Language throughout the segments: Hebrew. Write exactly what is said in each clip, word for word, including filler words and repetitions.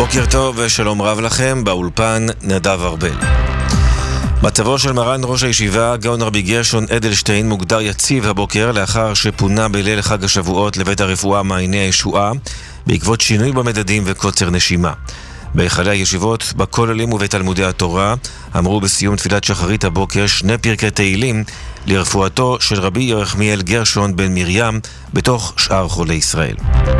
בוקר טוב ושלום רב לכם, באולפן נדב ארבל. מצבו של מרן ראש הישיבה גאון רבי גרשון אדלשטיין מוגדר יציב הבוקר לאחר שפונה בליל חג השבועות לבית הרפואה מעייני הישועה בעקבות שינוי במדדים וקוצר נשימה. בהיכלי הישיבות, בכוללים ובתלמודי התורה אמרו בסיום תפילת שחרית הבוקר שני פרקי תהילים לרפואתו של רבי ירחמיאל גרשון בן מרים בתוך שאר חולי ישראל.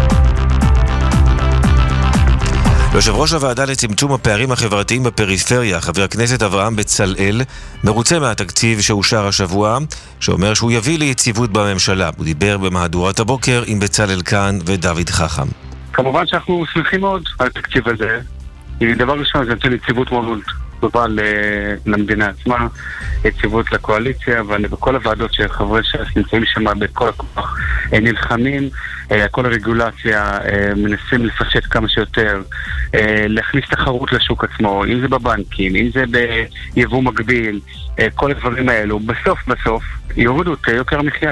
יושב ראש הוועדה לצמצום הפערים החברתיים בפריפריה, חבר הכנסת אברהם בצלאל, מרוצה מהתקציב שאושר השבוע, שאומר שהוא יביא ליציבות בממשלה. הוא דיבר במהדורת הבוקר עם בצלאל כאן ודוד חכם. כמובן שאנחנו שמחים מאוד על התקציב הזה. דבר ראשון, זה נותן יציבות מאוד טובה למדינה עצמה, יציבות לקואליציה, אבל בכל הוועדות שחברי ש"ס נמצאים שם בכל הכוח נלחמים, כל הרגולציה מנסים לפשט כמה שיותר, להכניס תחרות לשוק עצמו, אם זה בבנקים, אם זה ביבוא מקביל, כל הדברים האלו, בסוף בסוף יורידו את יוקר המחיה.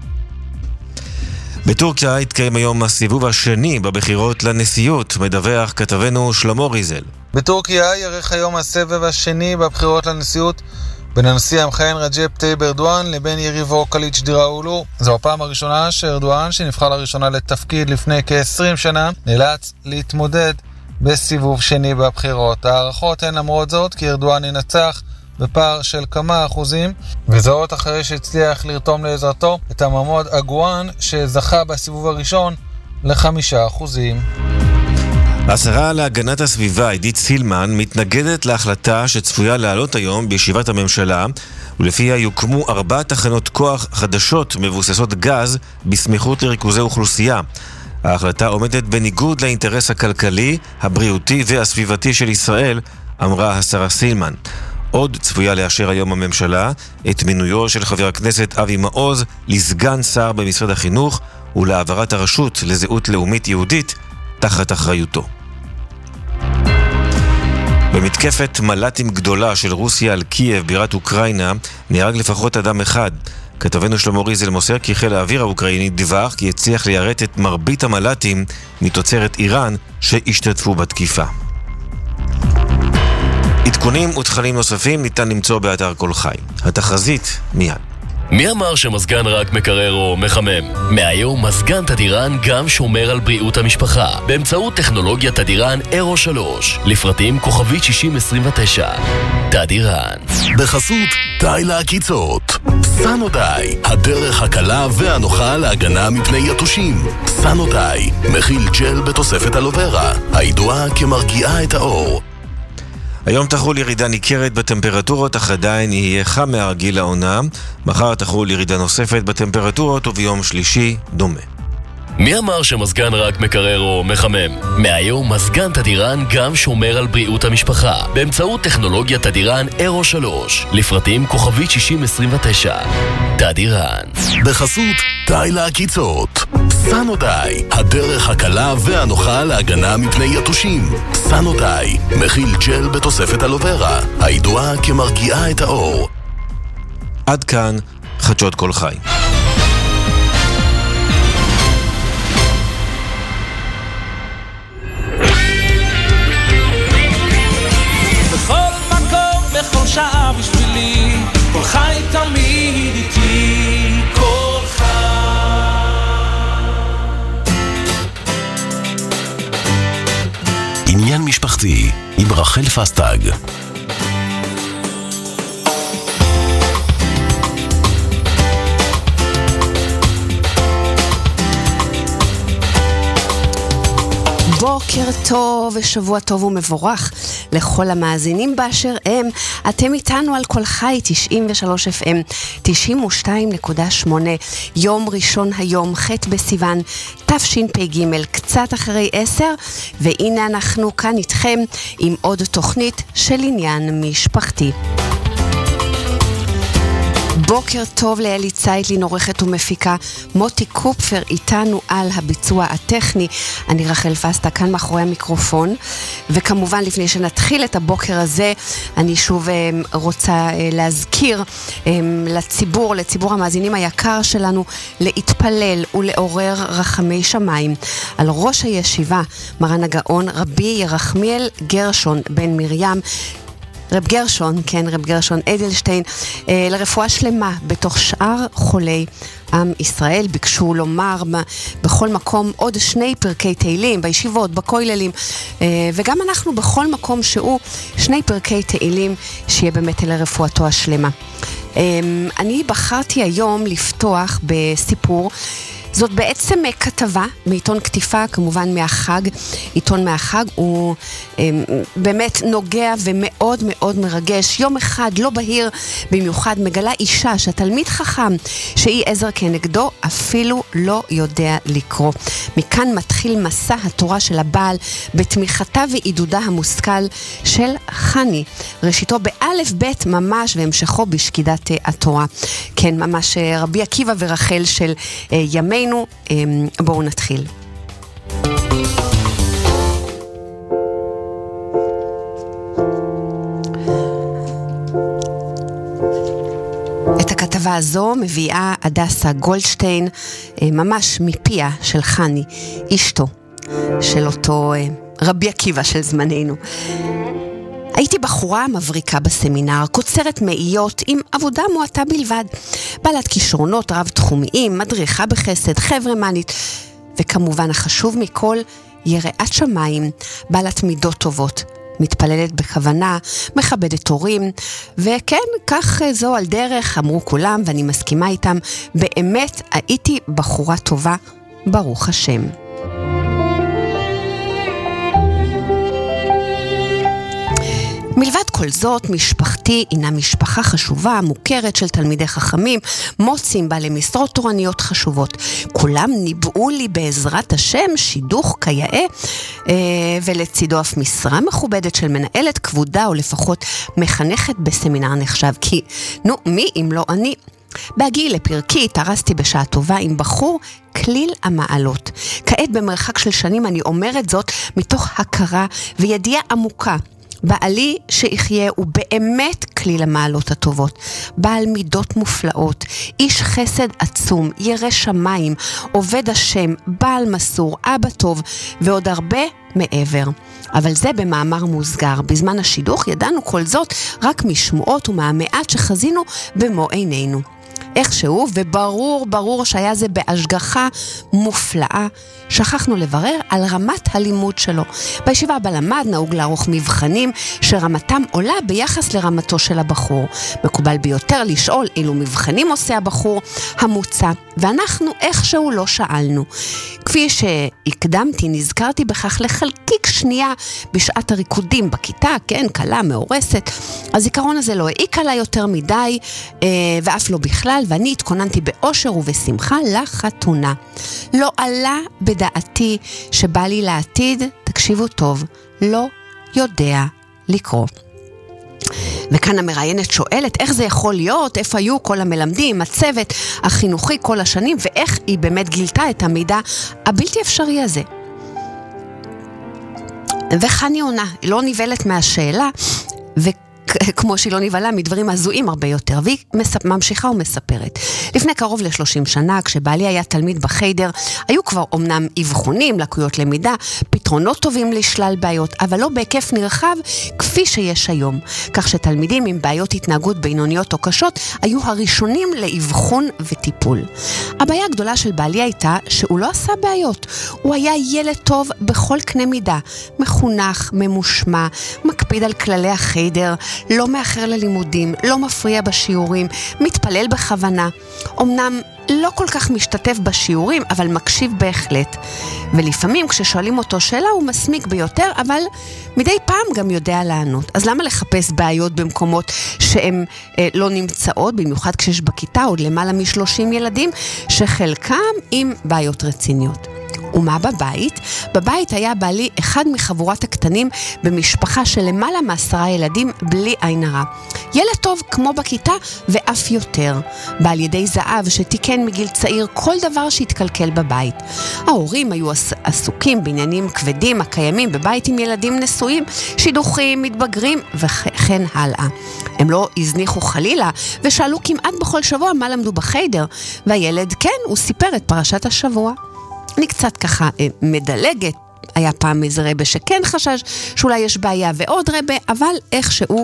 בטורקיה התקיים היום הסיבוב השני בבחירות לנשיאות, מדווח כתבנו שלמה ריזל. בטורקיה יארך היום הסבב השני בבחירות לנשיאות בין הנשיא המכהן רג'פ טייב ארדואן לבין יריבו קליצ'דארגולו. זו הפעם הראשונה שארדואן, שנבחר לראשונה לתפקיד לפני כ-עשרים שנה, נאלץ להתמודד בסיבוב שני בבחירות. הערכות הן למרות זאת כי ארדואן ינצח בפער של כמה אחוזים, וזאת אחרי שהצליח לרתום לעזרתו את המעמוד אגואן שזכה בסיבוב הראשון לחמישה אחוזים. השרה להגנת הסביבה עידית סילמן מתנגדת להחלטה שצפויה לעלות היום בישיבת הממשלה, ולפיה יוקמו ארבע תחנות כוח חדשות מבוססות גז בסמיכות לריכוזי אוכלוסייה. ההחלטה עומדת בניגוד לאינטרס הכלכלי, הבריאותי והסביבתי של ישראל, אמרה השרה סילמן. עוד צפויה לאשר היום הממשלה את מינויו של חבר הכנסת אבי מעוז לסגן שר במשרד החינוך ולהעברת הרשות לזהות לאומית יהודית תחת אחריותו. במתקפת מל"טים גדולה של רוסיה על קייב בירת אוקראינה נהרג לפחות אדם אחד. כתבנו שלמה ריזל מוסר כי חיל האוויר האוקראיני דיווח כי הצליח ליירט את מרבית המל"טים מתוצרת איראן שהשתתפו בתקיפה. עדכונים ותכנים נוספים ניתן למצוא באתר כל חי. התחזית מיד. מי אמר שמזגן רק מקרר או מחמם? מהיום מזגן תדירן גם שומר על בריאות המשפחה באמצעות טכנולוגיית תדירן אירו שלוש, לפרטים כוכבית שישים עשרים ותשע. תדירן בחסות די לעקיצות. סנודיי, הדרך הקלה והנוחה להגנה מפני יתושים. סנודיי מכיל ג'ל בתוספת אלוברה, הידועה כמרגיעה את האור. היום תחול ירידה ניכרת בטמפרטורות, אך עדיין יהיה חם מהרגיל לעונה. מחר תחול ירידה נוספת בטמפרטורות, וביום שלישי דומה. מי אמר שמזגן רק מקרר או מחמם? מהיום מזגן תדירן גם שומר על בריאות המשפחה באמצעות טכנולוגיית תדירן אירו שלוש, לפרטים כוכבית שישים עשרים ותשע. תדירן בחסות די לעקיצות. סנודיי, הדרך הקלה והנוחה להגנה מפני יתושים. סנודיי מכיל ג'ל בתוספת אלוברה, הידועה כמרגיעה את האור. עד כאן חדשות כל חי. בכל שעה בשבילי, כל חי תמיד איתי, כל חי. עניין משפחתי עם רחל פסטג. בוקר טוב ושבוע טוב ומבורך לכל המאזינים באשר הם. אתם איתנו על כל חי תשעים ושלוש אף אם, תשעים ושתיים נקודה שמונה. יום ראשון היום, ח' בסיוון תשפ"ג, קצת אחרי עשר, והנה אנחנו כאן איתכם עם עוד תוכנית של עניין משפחתי. בוקר טוב לאלי צייטלין, עורכת ומפיקה. מוטי קופפר איתנו על הביצוע הטכני. אני רחל פסטה כאן מאחורי המיקרופון, וכמובן לפני שנתחיל את הבוקר הזה אני שוב רוצה להזכיר לציבור, לציבור המאזינים היקר שלנו, להתפלל ולעורר רחמי שמיים על ראש הישיבה מרן הגאון רבי ירחמיאל גרשון בן מרים, רב גרשון, כן, רב גרשון אדלשטיין, אה, לרפואה שלמה בתוך שאר חולי עם ישראל. ביקשו לומר בכל מקום עוד שני פרקי תהילים, בישיבות, בכוללים, אה, וגם אנחנו בכל מקום שהוא שני פרקי תהילים, שיהיה באמת לרפואתו השלמה. אה, אני בחרתי היום לפתוח בסיפור. זאת בעצם כתבה מעיתון כתיפה, כמובן מהחג, עיתון מהחג, הוא הם, באמת נוגע ומאוד מאוד מרגש. יום אחד לא בהיר במיוחד מגלה אישה שהתלמיד חכם שהיא עזר כנגדו אפילו לא יודע לקרוא. מכאן מתחיל מסע התורה של הבעל בתמיכתה ועידודה המושכל של חני, ראשיתו באלף בית ממש והמשכו בשקידת התורה. כן, ממש רבי עקיבא ורחל של ימי. בואו נתחיל. את הכתבה הזו מביאה הדסה גולדשטיין, ממש מפיה של חני, אשתו של אותו רבי עקיבא של זמננו. הייתי בחורה מבריקה בסמינר, קוצרת מאיות עם עבודה מועטה בלבד, בעלת כישרונות רב תחומיים, מדריכה בחסד, חברמנית, וכמובן החשוב מכל, יראת שמיים, בעלת מידות טובות, מתפללת בכוונה, מכבדת הורים, וכן, כך זו על דרך, אמרו כולם, ואני מסכימה איתם, באמת הייתי בחורה טובה, ברוך השם. מלבד כל זאת, משפחתי הינה משפחה חשובה, מוכרת של תלמידי חכמים, מוצאים בעלי משרות תורניות חשובות. כולם ניבאו לי בעזרת השם שידוך כיאה, אה, ולצידו אף משרה מכובדת של מנהלת כבודה, או לפחות מחנכת בסמינר נחשב, כי נו, מי אם לא אני? בהגיעי לפרקי התארסתי בשעה טובה עם בחור כליל המעלות. כעת במרחק של שנים אני אומרת זאת מתוך הכרה וידיעה עמוקה. בעלי שיחיה הוא באמת כליל המעלות הטובות, בעל מידות מופלאות, איש חסד עצום, ירא שמיים, עובד השם, בעל מסור, אבא טוב ועוד הרבה מעבר. אבל זה במאמר מוסגר. בזמן השידוך ידענו כל זאת רק משמועות ומהמעט שחזינו במו עינינו. איכשהו, וברור, ברור שהיה זה בהשגחה מופלאה, שכחנו לברר על רמת הלימוד שלו. בישיבה בה למד נהוג לערוך מבחנים שרמתם עולה ביחס לרמתו של הבחור. מקובל ביותר לשאול אילו מבחנים עושה הבחור המוצע, ואנחנו איכשהו לא שאלנו. כפי שהקדמתי, נזכרתי בכך לחלקיק שנייה בשעת הריקודים בכיתה, כן, קלה, מאורסת. הזיכרון הזה לא העיק עלה יותר מדי, ואף לא בכלל, ואני התכוננתי באושר ובשמחה לחתונה. לא עלה בדעתי שבא לי לעתיד, תקשיבו טוב, לא יודע לקרוא. וכאן המראיינת שואלת איך זה יכול להיות, איפה היו כל המלמדים, הצוות החינוכי כל השנים, ואיך היא באמת גילתה את המידע הבלתי אפשרי הזה. וחני עונה, היא לא ניבלת מהשאלה, וכמו שהיא לא ניבלה מדברים הזויים הרבה יותר, והיא ממשיכה ומספרת. לפני קרוב ל-שלושים שנה, כשבעלי היה תלמיד בחיידר, היו כבר אומנם אבחונים, לקויות למידה, פתרונות טובים לשלל בעיות, אבל לא בהיקף נרחב כפי שיש היום. כך שתלמידים עם בעיות התנהגות בינוניות או קשות, היו הראשונים לאבחון וטיפול. הבעיה הגדולה של בעלי הייתה שהוא לא עשה בעיות. הוא היה ילד טוב בכל קנה מידה, מחונך, ממושמע, מקפיד על כללי החיידר, לא מאחר ללימודים, לא מפריע בשיעורים, מתפלל בכוונה. אמנם לא כל כך משתתף בשיעורים, אבל מקשיב בהחלט. ולפעמים כששואלים אותו שאלה הוא מסמיק ביותר, אבל מדי פעם גם יודע לענות. אז למה לחפש בעיות במקומות שהן אה, לא נמצאות, במיוחד כשיש בכיתה עוד למעלה מ-שלושים ילדים, שחלקם עם בעיות רציניות? ומה בבית? בבית היה בעלי אחד מחבורת הקטנים במשפחה של למעלה מעשרה ילדים בלי עין הרע. ילד טוב כמו בכיתה ואף יותר. בעל ידי זהב שתיקן מגיל צעיר כל דבר שהתקלקל בבית. ההורים היו עסוקים בעניינים כבדים הקיימים בבית עם ילדים נשואים, שידוכים, מתבגרים וכן הלאה. הם לא הזניחו חלילה ושאלו כמעט בכל שבוע מה למדו בחיידר, והילד כן, הוא סיפר את פרשת השבוע. אני קצת ככה מדלגת, היה פעם איזה רבה שכן חשש שאולי יש בעיה ועוד רבה, אבל איכשהו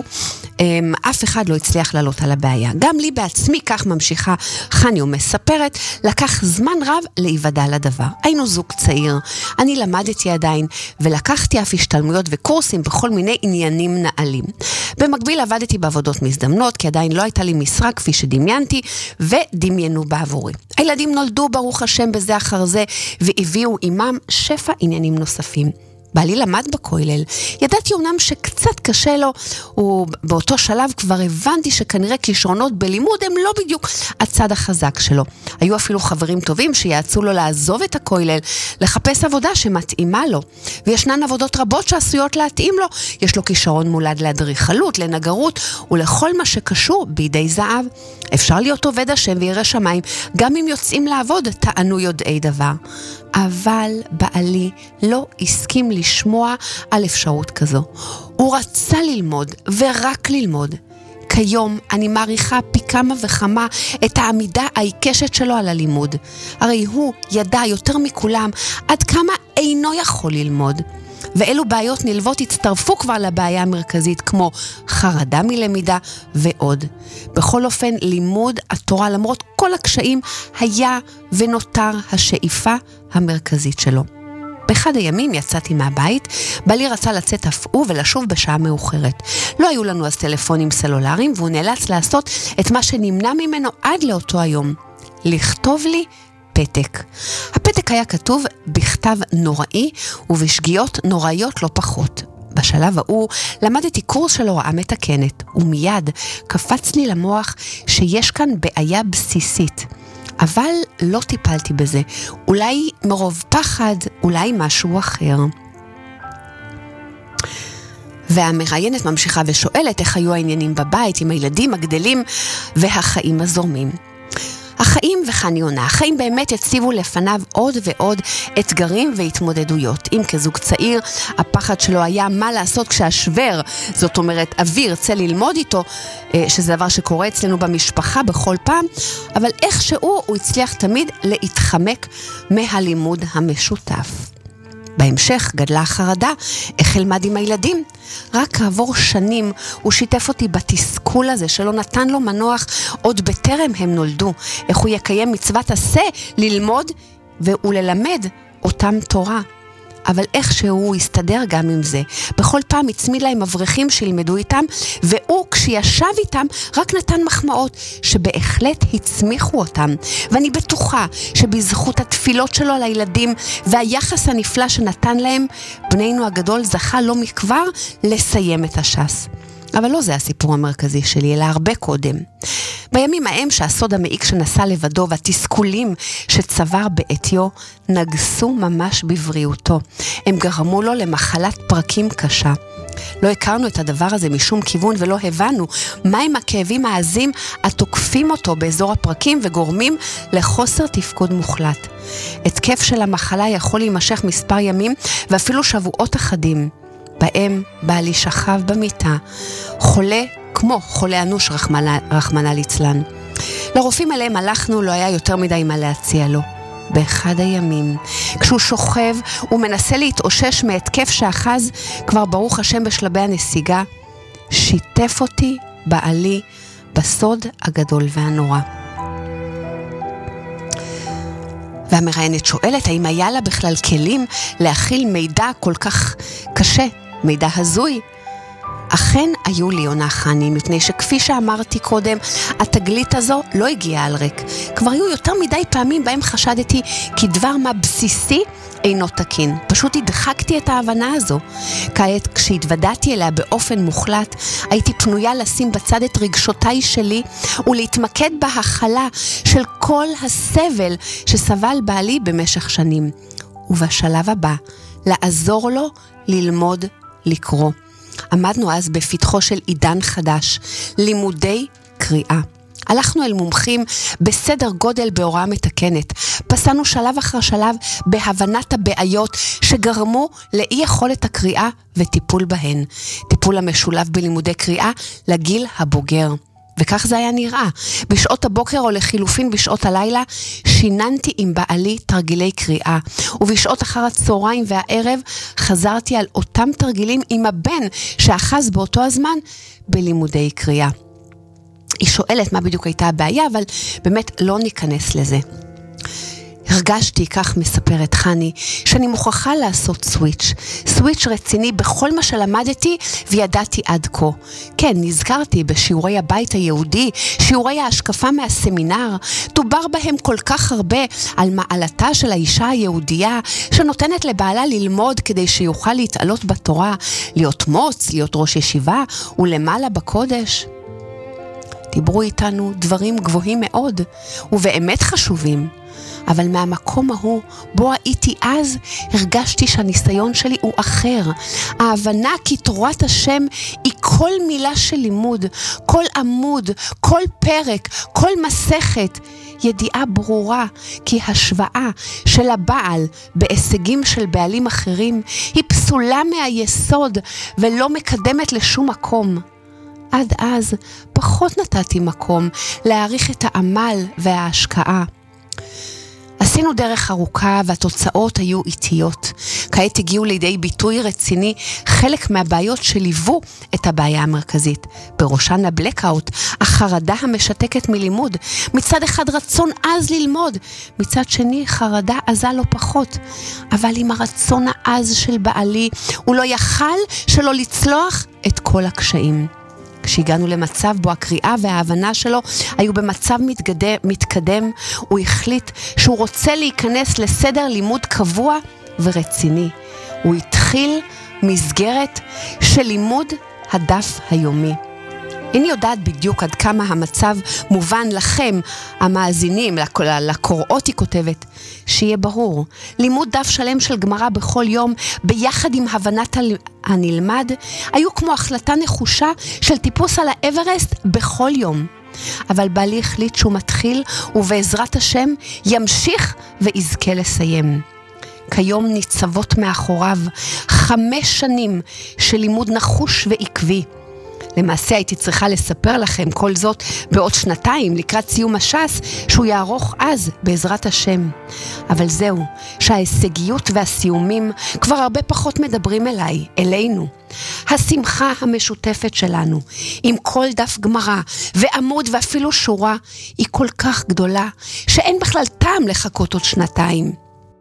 אף אחד לא הצליח לעלות על הבעיה. גם לי בעצמי, כך ממשיכה חני ומספרת, לקח זמן רב להיוודע לדבר. היינו זוג צעיר, אני למדתי עדיין, ולקחתי אף השתלמויות וקורסים בכל מיני עניינים נעלים. במקביל עבדתי בעבודות מזדמנות, כי עדיין לא הייתה לי משרה כפי שדמיינתי, ודמיינו בעבורי. הילדים נולדו ברוך השם בזה אחר זה, והביאו עימם שפע עניינים נוספים. בעלי למד בכולל, ידעתי אומנם שקצת קשה לו, ובאותו שלב כבר הבנתי שכנראה כישרונות בלימוד הם לא בדיוק הצד החזק שלו. היו אפילו חברים טובים שיעצו לו לעזוב את הכולל, לחפש עבודה שמתאימה לו, וישנן עבודות רבות שעשויות להתאים לו. יש לו כישרון מולד לאדריכלות, לנגרות ולכל מה שקשור בידי זהב. אפשר להיות עובד השם וירא שמיים, גם אם יוצאים לעבוד, טענו יודעי דבר. אבל בעלי לא הסכים לשמוע על אפשרות כזו. הוא רצה ללמוד ורק ללמוד. כיום אני מעריכה פי כמה וכמה את העמידה העיקשת שלו על הלימוד. הרי הוא ידע יותר מכולם עד כמה אינו יכול ללמוד. ואילו בעיות נלוות הצטרפו כבר לבעיה המרכזית, כמו חרדה מלמידה ועוד. בכל אופן, לימוד התורה למרות כל הקשיים היה ונותר השאיפה המרכזית שלו. באחד הימים יצאתי מהבית, בעלי רצה לצאת אף הוא ולשוב בשעה מאוחרת. לא היו לנו אז טלפונים סלולריים, והוא נאלץ לעשות את מה שנמנע ממנו עד לאותו היום. לכתוב לי פתק. הפתק היה כתוב בכתב נוראי ובשגיאות נוראיות לא פחות. בשלב ההוא למדתי קורס של הוראה מתקנת, ומיד קפץ לי למוח שיש כאן בעיה בסיסית. אבל לא טיפלתי בזה, אולי מרוב פחד, אולי משהו אחר. והמראיינת ממשיכה ושואלת איך היו העניינים בבית עם הילדים הגדלים והחיים הזורמים. החיים וחני עונה, החיים באמת הציבו לפניו עוד ועוד אתגרים והתמודדויות. אם כזוג צעיר, הפחד שלו היה מה לעשות כשהשבר, זאת אומרת אבי ירצה ללמוד איתו, שזה דבר שקורה אצלנו במשפחה בכל פעם, אבל איכשהו הוא הצליח תמיד להתחמק מהלימוד המשותף. בהמשך גדלה החרדה, איך אלמד עם הילדים. רק כעבור שנים הוא שיתף אותי בתסכול הזה שלא נתן לו מנוח עוד בטרם הם נולדו. איך הוא יקיים מצוות עשה ללמוד וללמד אותם תורה. אבל איכשהו הסתדר גם עם זה. בכל פעם הצמיד להם אברכים שילמדו איתם, והוא כשישב איתם רק נתן מחמאות שבהחלט הצמיחו אותם. ואני בטוחה שבזכות התפילות שלו לילדים והיחס הנפלא שנתן להם, בנינו הגדול זכה לא מכבר לסיים את הש"ס. אבל לא זה הסיפור המרכזי שלי, אלא הרבה קודם. בימים ההם שהסוד המעיק שנסע לבדו והתסכולים שצבר בעתיו נגסו ממש בבריאותו. הם גרמו לו למחלת פרקים קשה. לא הכרנו את הדבר הזה משום כיוון ולא הבנו מהם הכאבים העזים התוקפים אותו באזור הפרקים וגורמים לחוסר תפקוד מוחלט. התקף של המחלה יכול להימשך מספר ימים ואפילו שבועות אחדים. בהם בעלי שכב במיטה, חולה כמו חולה אנוש רחמנה, רחמנה ליצלן. לרופאים אליהם הלכנו, לא היה יותר מדי מה להציע לו. באחד הימים, כשהוא שוכב ומנסה להתאושש מהתקף שאחז, כבר ברוך השם בשלבי הנסיגה, שיתף אותי בעלי בסוד הגדול והנורא. והמראיינת שואלת האם היה לה בכלל כלים להכיל מידע כל כך קשה, מידע הזוי. אכן היו לי, עונה חני, מפני שכפי שאמרתי קודם, התגלית הזו לא הגיעה על ריק. כבר היו יותר מדי פעמים בהם חשדתי כי דבר מה בסיסי אינו תקין. פשוט הדחקתי את ההבנה הזו. כעת, כשהתוודעתי אליה באופן מוחלט, הייתי פנויה לשים בצד את רגשותיי שלי ולהתמקד בהכלה של כל הסבל שסבל בעלי במשך שנים. ובשלב הבא, לעזור לו ללמוד לקרוא. עמדנו אז בפתחו של עידן חדש, לימודי קריאה. הלכנו אל מומחים בסדר גודל בהוראה מתקנת. פסענו שלב אחר שלב בהבנת הבעיות שגרמו לאי יכולת הקריאה וטיפול בהן. טיפול המשולב בלימודי קריאה לגיל הבוגר. וכך זה היה נראה. בשעות הבוקר או לחילופין בשעות הלילה שיננתי עם בעלי תרגילי קריאה. ובשעות אחר הצהריים והערב חזרתי על אותם תרגילים עם הבן שאחז באותו הזמן בלימודי קריאה. היא שואלת מה בדיוק הייתה הבעיה, אבל באמת לא ניכנס לזה. הרגשתי, כך מספרת חני, שאני מוכרחה לעשות סוויץ'. סוויץ' רציני בכל מה שלמדתי וידעתי עד כה. כן, נזכרתי בשיעורי הבית היהודי, שיעורי ההשקפה מהסמינר, דובר בהם כל כך הרבה על מעלתה של האישה היהודייה, שנותנת לבעלה ללמוד כדי שיוכל להתעלות בתורה, להיות מוץ, להיות ראש ישיבה, ולמעלה בקודש. דיברו איתנו דברים גבוהים מאוד, ובאמת חשובים. אבל מהמקום ההוא, בו הייתי אז, הרגשתי שהניסיון שלי הוא אחר. ההבנה כי תורת השם היא כל מילה של לימוד, כל עמוד, כל פרק, כל מסכת, ידיעה ברורה כי השוואה של הבעל בהישגים של בעלים אחרים היא פסולה מהיסוד ולא מקדמת לשום מקום. עד אז פחות נתתי מקום להעריך את העמל וההשקעה. עשינו דרך ארוכה והתוצאות היו איטיות. כעת הגיעו לידי ביטוי רציני חלק מהבעיות שליוו את הבעיה המרכזית. בראשן הבלקאוט, החרדה המשתקת מלימוד. מצד אחד רצון עז ללמוד, מצד שני חרדה עזה לא פחות. אבל עם הרצון העז של בעלי, הוא לא יכל שלא לצלוח את כל הקשיים. כשהגענו למצב בו הקריאה וההבנה שלו היו במצב מתקדם, מתקדם, הוא החליט שהוא רוצה להיכנס לסדר לימוד קבוע ורציני. הוא התחיל מסגרת של לימוד הדף היומי. איני יודעת בדיוק עד כמה המצב מובן לכם, המאזינים, לקוראות היא כותבת, שיהיה ברור. לימוד דף שלם של גמרא בכל יום, ביחד עם הבנת הנלמד, היו כמו החלטה נחושה של טיפוס על האברסט בכל יום. אבל בעלי החליט שהוא מתחיל, ובעזרת השם ימשיך ויזכה לסיים. כיום ניצבות מאחוריו חמש שנים של לימוד נחוש ועקבי. למעשה הייתי צריכה לספר לכם כל זאת בעוד שנתיים לקראת סיום הש"ס שהוא יערוך אז בעזרת השם. אבל זהו, שההישגיות והסיומים כבר הרבה פחות מדברים אליי, אלינו. השמחה המשותפת שלנו עם כל דף גמרא ועמוד ואפילו שורה היא כל כך גדולה שאין בכלל טעם לחכות עוד שנתיים.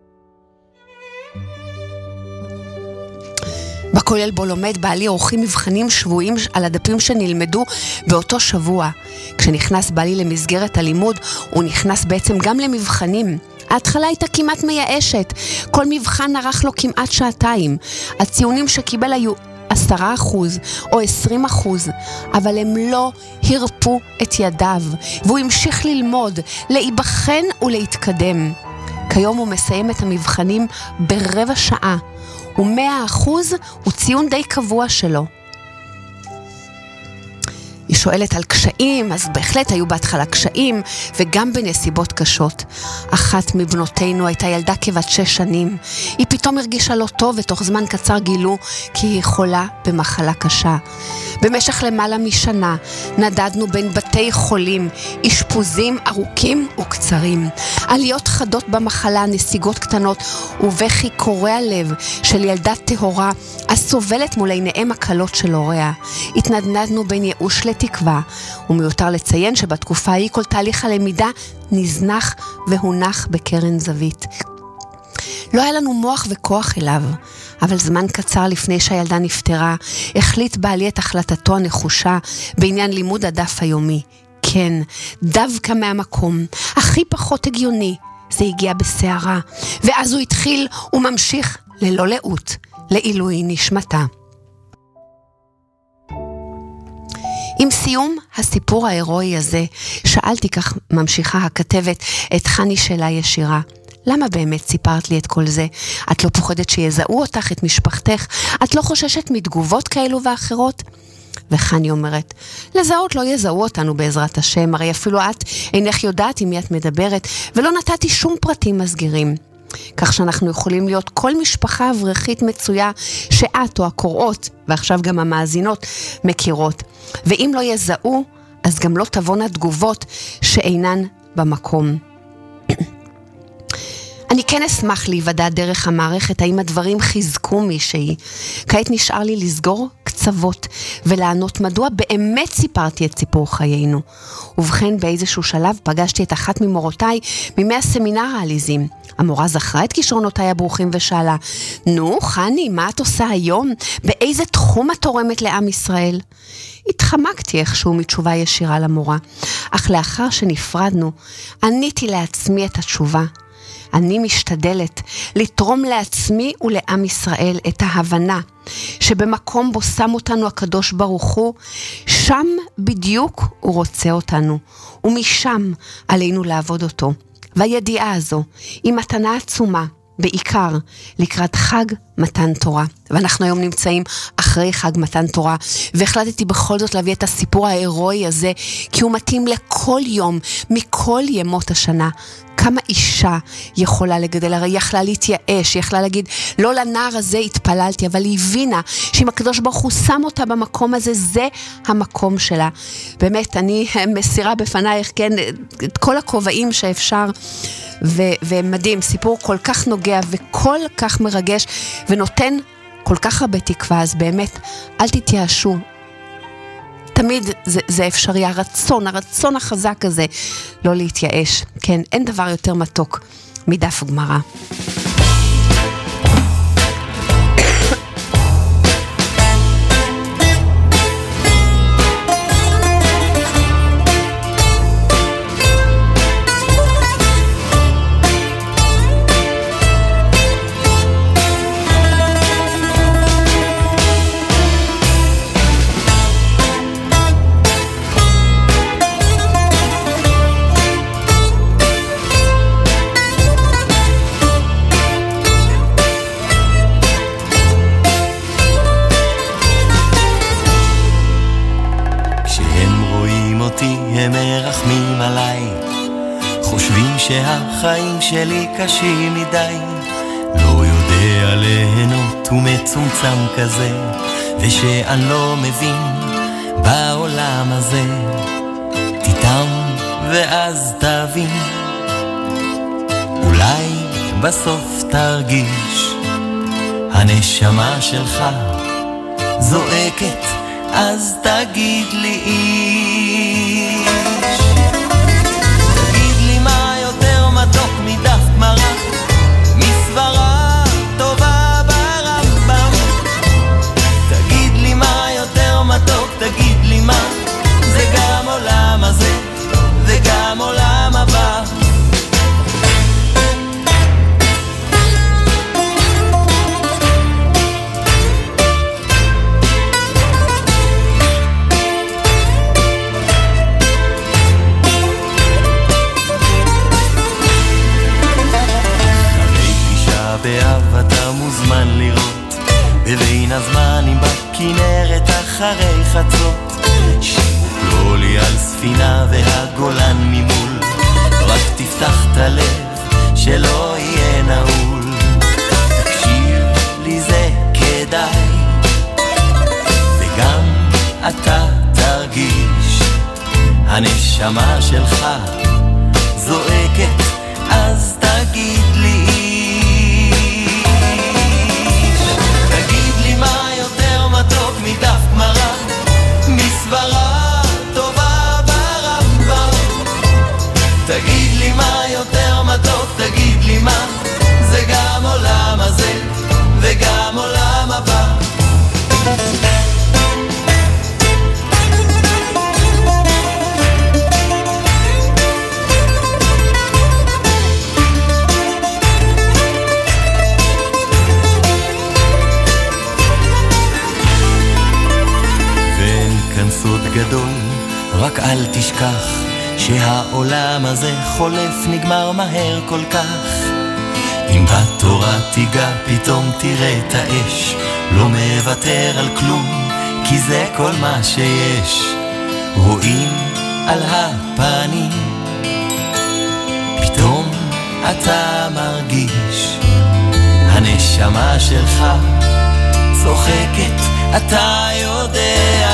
בכולל בו לומד בעלי עורכים מבחנים שבועים על הדפים שנלמדו באותו שבוע. כשנכנס בעלי למסגרת הלימוד, הוא נכנס בעצם גם למבחנים. ההתחלה הייתה כמעט מייאשת. כל מבחן ערך לו כמעט שעתיים. הציונים שקיבל היו עשרה אחוז או עשרים אחוז, אבל הם לא הרפו את ידיו, והוא המשיך ללמוד, להיבחן ולהתקדם. כיום הוא מסיים את המבחנים ברבע שעה. ומאה אחוז הוא ציון די קבוע שלו. היא שואלת על קשיים, אז בהחלט היו בהתחלה קשיים, וגם בנסיבות קשות. אחת מבנותינו הייתה ילדה כבת שש שנים. היא פתאום הרגישה לא טוב, ותוך זמן קצר גילו כי היא חולה במחלה קשה. במשך למעלה משנה נדדנו בין בתי חולים, אשפוזים ארוכים וקצרים. עליות חדות במחלה, נסיגות קטנות, ובכי קורע לב של ילדה טהורה, הסובלת מול עיניהם הקלות של הוריה. התנדנדנו בין ייאוש לתקווה, ומיותר לציין שבתקופה ההיא כל תהליך הלמידה נזנח והונח בקרן זווית. לא היה לנו מוח וכוח אליו, אבל זמן קצר לפני שהילדה נפטרה, החליט בעלי את החלטתו הנחושה בעניין לימוד הדף היומי. כן, דווקא מהמקום הכי פחות הגיוני, זה הגיע בסערה, ואז הוא התחיל וממשיך ללא לאות, לעילוי נשמתה. עם סיום הסיפור ההירואי הזה, שאלתי, כך ממשיכה הכתבת, את חני שאלה ישירה. למה באמת סיפרת לי את כל זה? את לא פוחדת שיזהו אותך, את משפחתך? את לא חוששת מתגובות כאלו ואחרות? וחני אומרת, לזהות לא יזהו אותנו בעזרת השם, הרי אפילו את אינך יודעת עם מי את מדברת, ולא נתתי שום פרטים מסגירים. כך שאנחנו יכולים להיות כל משפחה אברכית מצויה שאת או הקוראות, ועכשיו גם המאזינות, מכירות. ואם לא יזהו, אז גם לא תבואנה תגובות שאינן במקום. אני כן אשמח להיוודע דרך המערכת האם הדברים חיזקו מישהי. כעת נשאר לי לסגור קצוות ולענות מדוע באמת סיפרתי את סיפור חיינו. ובכן באיזשהו שלב פגשתי את אחת ממורותיי מימי הסמינר העליזים. המורה זכרה את כישרונותיי הברוכים ושאלה, נו חני, מה את עושה היום? באיזה תחום את תורמת לעם ישראל? התחמקתי איכשהו מתשובה ישירה למורה, אך לאחר שנפרדנו עניתי לעצמי את התשובה. אני משתדלת לתרום לעצמי ולעם ישראל את ההבנה שבמקום בו שם אותנו הקדוש ברוך הוא, שם בדיוק הוא רוצה אותנו, ומשם עלינו לעבוד אותו. והידיעה הזו היא מתנה עצומה, בעיקר לקראת חג מתן תורה. ואנחנו היום נמצאים אחרי חג מתן תורה, והחלטתי בכל זאת להביא את הסיפור ההירואי הזה, כי הוא מתאים לכל יום, מכל ימות השנה. כמה אישה יכולה לגדל, הרי יכלה להתייאש, יכלה להגיד, לא לנער הזה התפללתי, אבל היא הבינה שאם הקדוש ברוך הוא שם אותה במקום הזה, זה המקום שלה. באמת, אני מסירה בפנייך, כן, את כל הכובעים שאפשר, ו- ומדהים, סיפור כל כך נוגע וכל כך מרגש, ונותן כל כך הרבה תקווה, אז באמת, אל תתייאשו. תמיד זה, זה אפשרי, הרצון, הרצון החזק הזה, לא להתייאש. כן, אין דבר יותר מתוק מדף גמרא. שהחיים שלי קשים מדי, לא יודע ליהנות ומצומצם כזה, ושאני לא מבין בעולם הזה. תיתם ואז תבין, אולי בסוף תרגיש, הנשמה שלך זועקת, אז תגיד לי איש. מתוק מדף גמרא, מסברה טובה ברמב"ם. תגיד לי מה יותר מתוק, תגיד לי מה, זה גם עולם הזה וגם עולם הבא. באב אתה מוזמן לראות בבין הזמנים בכנרת אחרי חצות, שימוק לא לי על ספינה והגולן ממול, רק תפתח את הלב שלא יהיה נעול. תקשיב לי זה כדאי, וגם אתה תרגיש, הנשמה שלך זועקת, אז תגיד לי מתוק מדף גמרא, מסברה טובה ברמב"ם. תגיד לי מה יותר מתוק, תגיד לי מה, זה גם עולם הזה וגם עולם הבא. סוד גדול, רק אל תשכח שהעולם הזה חולף, נגמר מהר כל כך. אם בתורה תיגע פתאום תראה את האש, לא מוותר על כלום כי זה כל מה שיש, רואים על הפנים, פתאום אתה מרגיש הנשמה שלך צוחקת, אתה יודע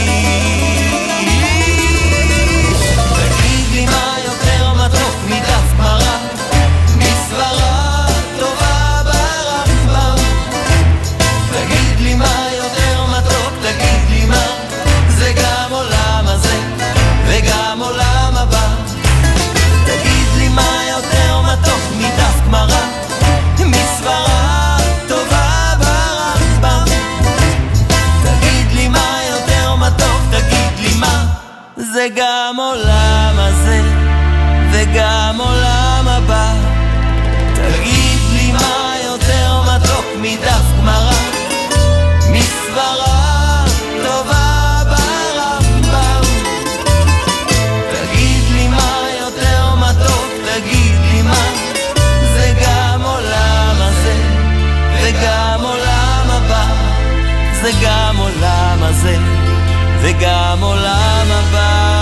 איש. תגיד לי מה יותר מתוק מדף גמרא, מסברה טובה ברמב"ם. תגיד לי מה יותר מתוק, תגיד לי מה, זה גם עולם הזה וגם עולם הבא. תגיד לי מה יותר מתוק מדף גמרא, מסברה טובה ברמב"ם. תגיד לי מה יותר מתוק, תגיד לי מה, זה גם עולם הזה וגם עולם הבא. תגיד לי מה יותר מתוק מדף גמרא, מסברה טובה ברמב"ם. תגיד לי מה יותר מתוק, תגיד לי מה, זה גם עולם הזה וגם עולם הבא. זה גם עולם הזה וגם עולם הבא.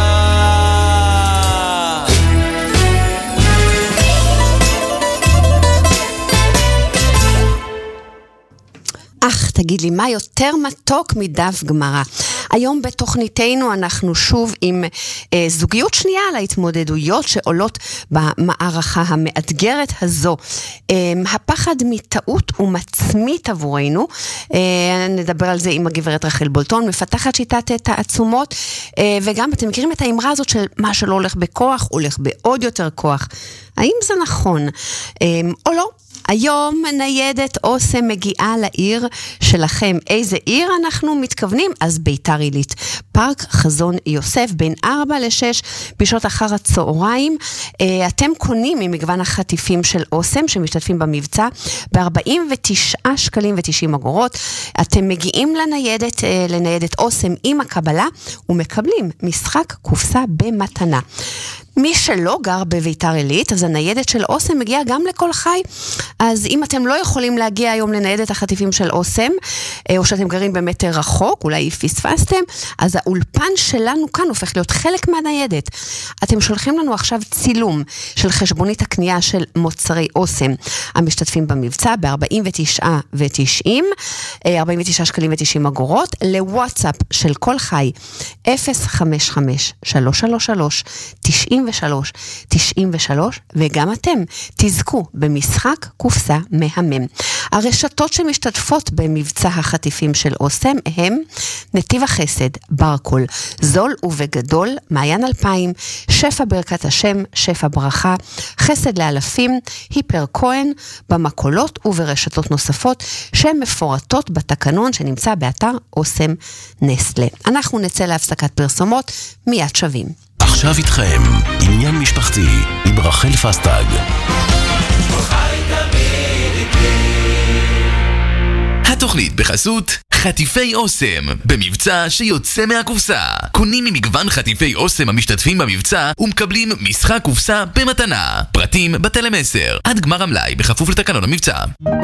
אך תגיד לי, מה יותר מתוק מדף גמרא? היום בתוכניתנו אנחנו שוב עם אה, זוגיות שנייה על ההתמודדויות שעולות במערכה המאתגרת הזו. אה, הפחד מטעות ומצמית עבורנו, אה, נדבר על זה עם הגברת רחל בולטון, מפתחת שיטת תעצומות, אה, וגם אתם מכירים את האמרה הזאת של מה שלא הולך בכוח, הולך בעוד יותר כוח. האם זה נכון אה, או לא? היום ניידת אוסם מגיעה לעיר שלכם. איזה עיר אנחנו מתכוונים? אז ביתר עילית. פארק חזון יוסף בין ארבע לשש בשעות אחר הצהריים. אתם קונים ממגוון החטיפים של אוסם שמשתתפים במבצע ב-ארבעים ותשעה שקלים ותשעים אגורות. אתם מגיעים לניידת, לניידת אוסם עם הקבלה ומקבלים משחק קופסה במתנה. מי שלא גר בביתר עילית, אז הניידת של אוסם מגיעה גם לכל חי. אז אם אתם לא יכולים להגיע היום לניידת החטיפים של אוסם, או שאתם גרים באמת רחוק, אולי פספסתם, אז האולפן שלנו כאן הופך להיות חלק מהניידת. אתם שולחים לנו עכשיו צילום של חשבונית הקנייה של מוצרי אוסם, המשתתפים במבצע ב-ארבעים ותשעה ותשעים, ארבעים ותשעה שקלים ותשעים אגורות, לוואטסאפ של כל חי, אפס חמש חמש שלוש שלוש שלוש תשעים ושלוש תשעים ושלוש, וגם אתם תזכו במשחק קופסה מהמם. הרשתות שמשתתפות במבצע החטיפים של אוסם הם נתיב החסד, ברקול, זול ובגדול, מעיין אלפיים, שפע ברכת השם, שפע ברכה, חסד לאלפים, היפר כהן, במקולות וברשתות נוספות שמפורטות בתקנון שנמצא באתר אוסם נסטלה. אנחנו נצא להפסקת פרסומות, מיד שווים. עכשיו איתכם, עניין משפחתי עם רחל פסטג. התוכנית בחסות חטיפי אוסם, במבצע שיוצא מהקופסה. קונים ממגוון חטיפי אוסם המשתתפים במבצע ומקבלים משחק קופסה במתנה. פרטים בטלמסר, עד גמר המלאי בכפוף לתקנון המבצע.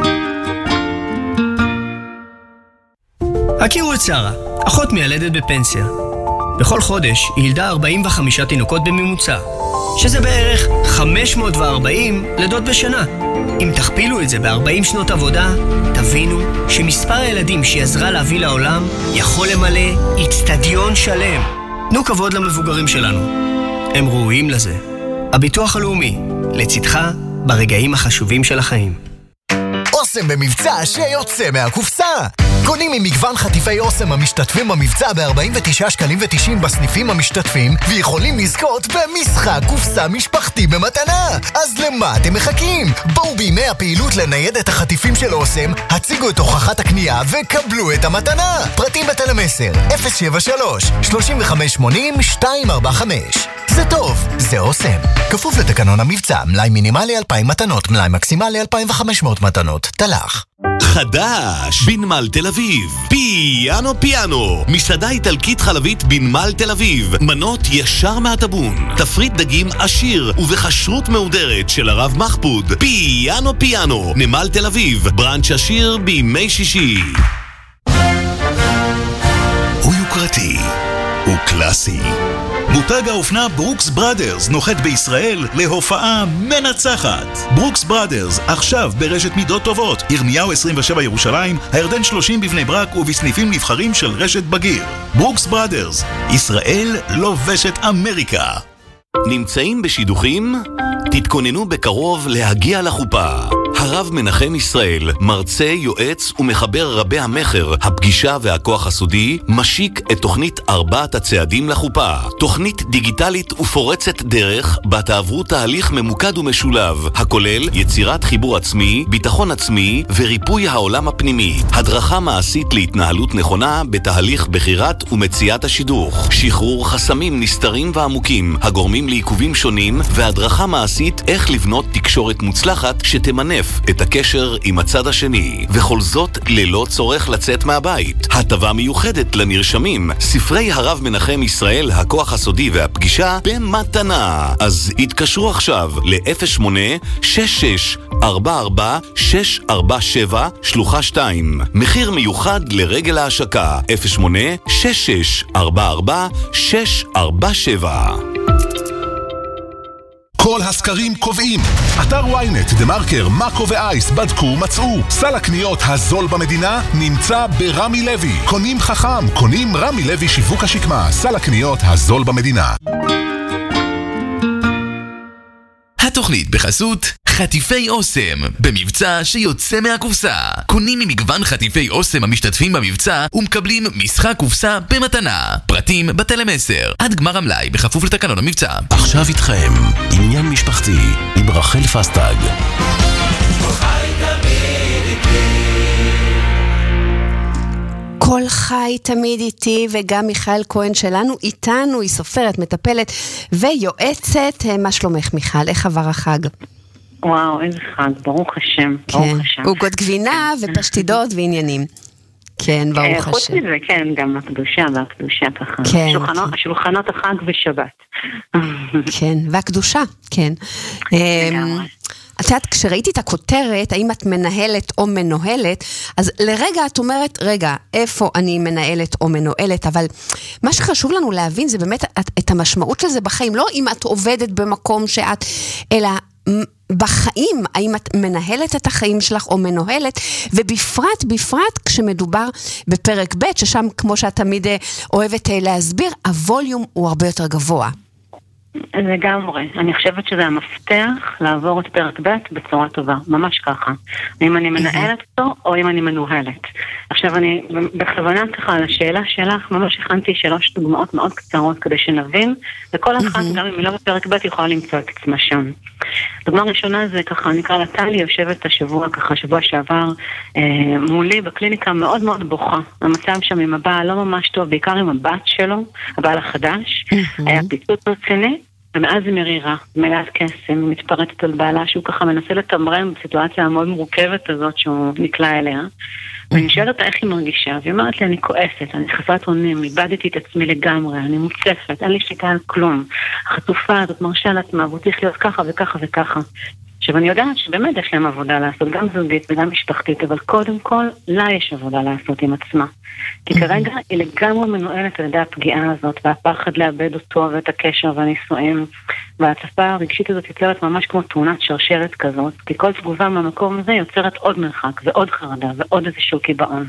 הכירו את שרה, אחות מיילדת בפנסיה. בכל חודש היא ילדה ארבעים וחמישה תינוקות בממוצע, שזה בערך חמש מאות וארבעים לידות בשנה. אם תכפילו את זה ב-ארבעים שנות עבודה, תבינו שמספר הילדים שהיא עזרה להביא לעולם יכול למלא אצטדיון שלם. תנו כבוד למבוגרים שלנו, הם ראויים לזה. הביטוח הלאומי, לצדך ברגעים החשובים של החיים. אוסם במבצע שיוצא מהקופסה. קונים ממגוון חטיפי אוסם המשתתפים במבצע ב-ארבעים ותשעה שקלים ותשעים בסניפים המשתתפים, ויכולים לזכות במשחק קופסה משפחתי במתנה. אז למה אתם מחכים? בואו בימי הפעילות לניידת החטיפים של אוסם, הציגו את הוכחת הקנייה וקבלו את המתנה. פרטים בטלמסר אפס שבע שלוש שלושים וחמש שמונים שתיים ארבע חמש. זה טוב, זה אוסם. כפוף לתקנון המבצע, מלאי מינימלי אלפיים מתנות, מלאי מקסימלי אלפיים וחמש מאות מתנות. תלך. חדש, בנמל תל אביב, פיאנו פיאנו, מסעדה איטלקית חלבית בנמל תל אביב, מנות ישר מהטבון, תפריט דגים עשיר ובחשרות מהודרת של הרב מחפוד. פיאנו פיאנו, נמל תל אביב, ברנץ' עשיר בימי שישי. הוא יוקרתי, הוא קלאסי. מותג האופנה ברוקס בראדרס נוחת בישראל להופעה מנצחת. ברוקס בראדרס, עכשיו ברשת מידות טובות, ירמיהו עשרים ושבע ירושלים, הירדן שלושים בבני ברק ובסניפים נבחרים של רשת בגיר. ברוקס בראדרס, ישראל לובשת אמריקה. נמצאים בשידוכים? תתכוננו בקרוב להגיע לחופה. הרב מנחם ישראל, מרצה, יועץ ומחבר רבי המחר, הפגישה והכוח הסודי, משיק את תוכנית ארבעת הצעדים לחופה. תוכנית דיגיטלית ופורצת דרך, בה תעברו תהליך ממוקד ומשולב, הכולל יצירת חיבור עצמי, ביטחון עצמי וריפוי העולם הפנימי. הדרכה מעשית להתנהלות נכונה בתהליך בחירת ומציאת השידוך. שחרור חסמים נסתרים ועמוקים, הגורמים לעיכובים שונים, והדרכה מעשית איך לבנות תקשורת מוצלחת שתמנף את הקשר עם הצד השני, וכל זאת ללא צורך לצאת מהבית. הטבה מיוחדת לנרשמים, ספרי הרב מנחם ישראל, הכוח הסודי והפגישה במתנה. אז התקשרו עכשיו ל-אפס שמונה שש שש ארבע ארבע שש ארבע שבע שלוחה שתיים. מחיר מיוחד לרגל ההשקה, אפס שמונה שש שש ארבע ארבע שש ארבע שבע. כל הסקרים קובעים. אתר וויינט, דה מרקר, מאקו ואייס בדקו ומצאו. סל הקניות הזול במדינה נמצא ברמי לוי. קונים חכם, קונים רמי לוי שיווק השקמה. סל הקניות הזול במדינה. התוכנית בחסות חטיפי אוסם, במבצע שיוצא מהקופסה. קונים ממגוון חטיפי אוסם המשתתפים במבצע ומקבלים משחק קופסה במתנה. פרטים בטלמסר. עד גמר המלאי בכפוף לתקנון המבצע. עכשיו איתכם, עניין משפחתי עם רחל פסטג. כל חי תמיד איתי, וגם מיכל כהן שלנו איתנו, היא סופרת, מטפלת ויועצת. מה שלומך מיכל? איך עבר החג? וואו, איזה חג, ברוך השם, ברוך השם. עוגות גבינה ופשטידות ועניינים. כן, ברוך השם. חוץ מזה, כן, גם הקדושה והקדושה ככה. שולחנות החג ושבת. כן, והקדושה, כן. את יודעת, כשראיתי את הכותרת, האם את מנהלת או מנוהלת, אז לרגע את אומרת, רגע, איפה אני מנהלת או מנוהלת, אבל מה שחשוב לנו להבין זה באמת את, את המשמעות של זה בחיים, לא אם את עובדת במקום שאת, אלא בחיים, האם את מנהלת את החיים שלך או מנוהלת, ובפרט, בפרט כשמדובר בפרק ב', ששם כמו שאת תמיד אוהבת להסביר, הווליום הוא הרבה יותר גבוה. לגמרי. אני חושבת שזה המפתח לעבור את פרק ב' בצורה טובה. ממש ככה. אם אני מנהלת אותו או אם אני מנוהלת. עכשיו אני בכוונה ככה על השאלה שלך, ממש הכנתי שלוש דוגמאות מאוד קצרות כדי שנבין, וכל אחת גם אם היא לא בפרק ב' יכולה למצוא את עצמה שם. דוגמה ראשונה זה ככה, נקרא לה טלי, יושבת השבוע ככה, שבוע שעבר אה, מולי בקליניקה מאוד מאוד בוכה. המצב שם עם הבעל לא ממש טוב, בעיקר עם הבת שלו, הבעל החדש. היה פיצוץ רציני. ומאז היא מרירה, מלאת קסם, מתפרצת על בעלה שהוא ככה מנסה לתמרן בסיטואציה המאוד מורכבת הזאת שהוא נקלע אליה. ואני שואלת אותה איך היא מרגישה, והיא אומרת לי, אני כועסת, אני חסרת אונים, איבדתי את עצמי לגמרי, אני מוצפת, אין לי שליטה על כלום. החטופה הזאת מרשה לעצמה, והוא צריך להיות ככה וככה וככה. עכשיו אני יודעת שבאמת יש להם עבודה לעשות, גם זוגית וגם משפחתית, אבל קודם כל, לה יש עבודה לעשות עם עצמה. כי כרגע היא לגמרי מנוהלת על ידי הפגיעה הזאת, והפחד לאבד אותו ואת הקשר והנישואים, וההצפה הרגשית הזאת יוצרת ממש כמו תאונת שרשרת כזאת, כי כל תגובה מהמקום הזה יוצרת עוד מרחק ועוד חרדה ועוד איזשהו קיבעון.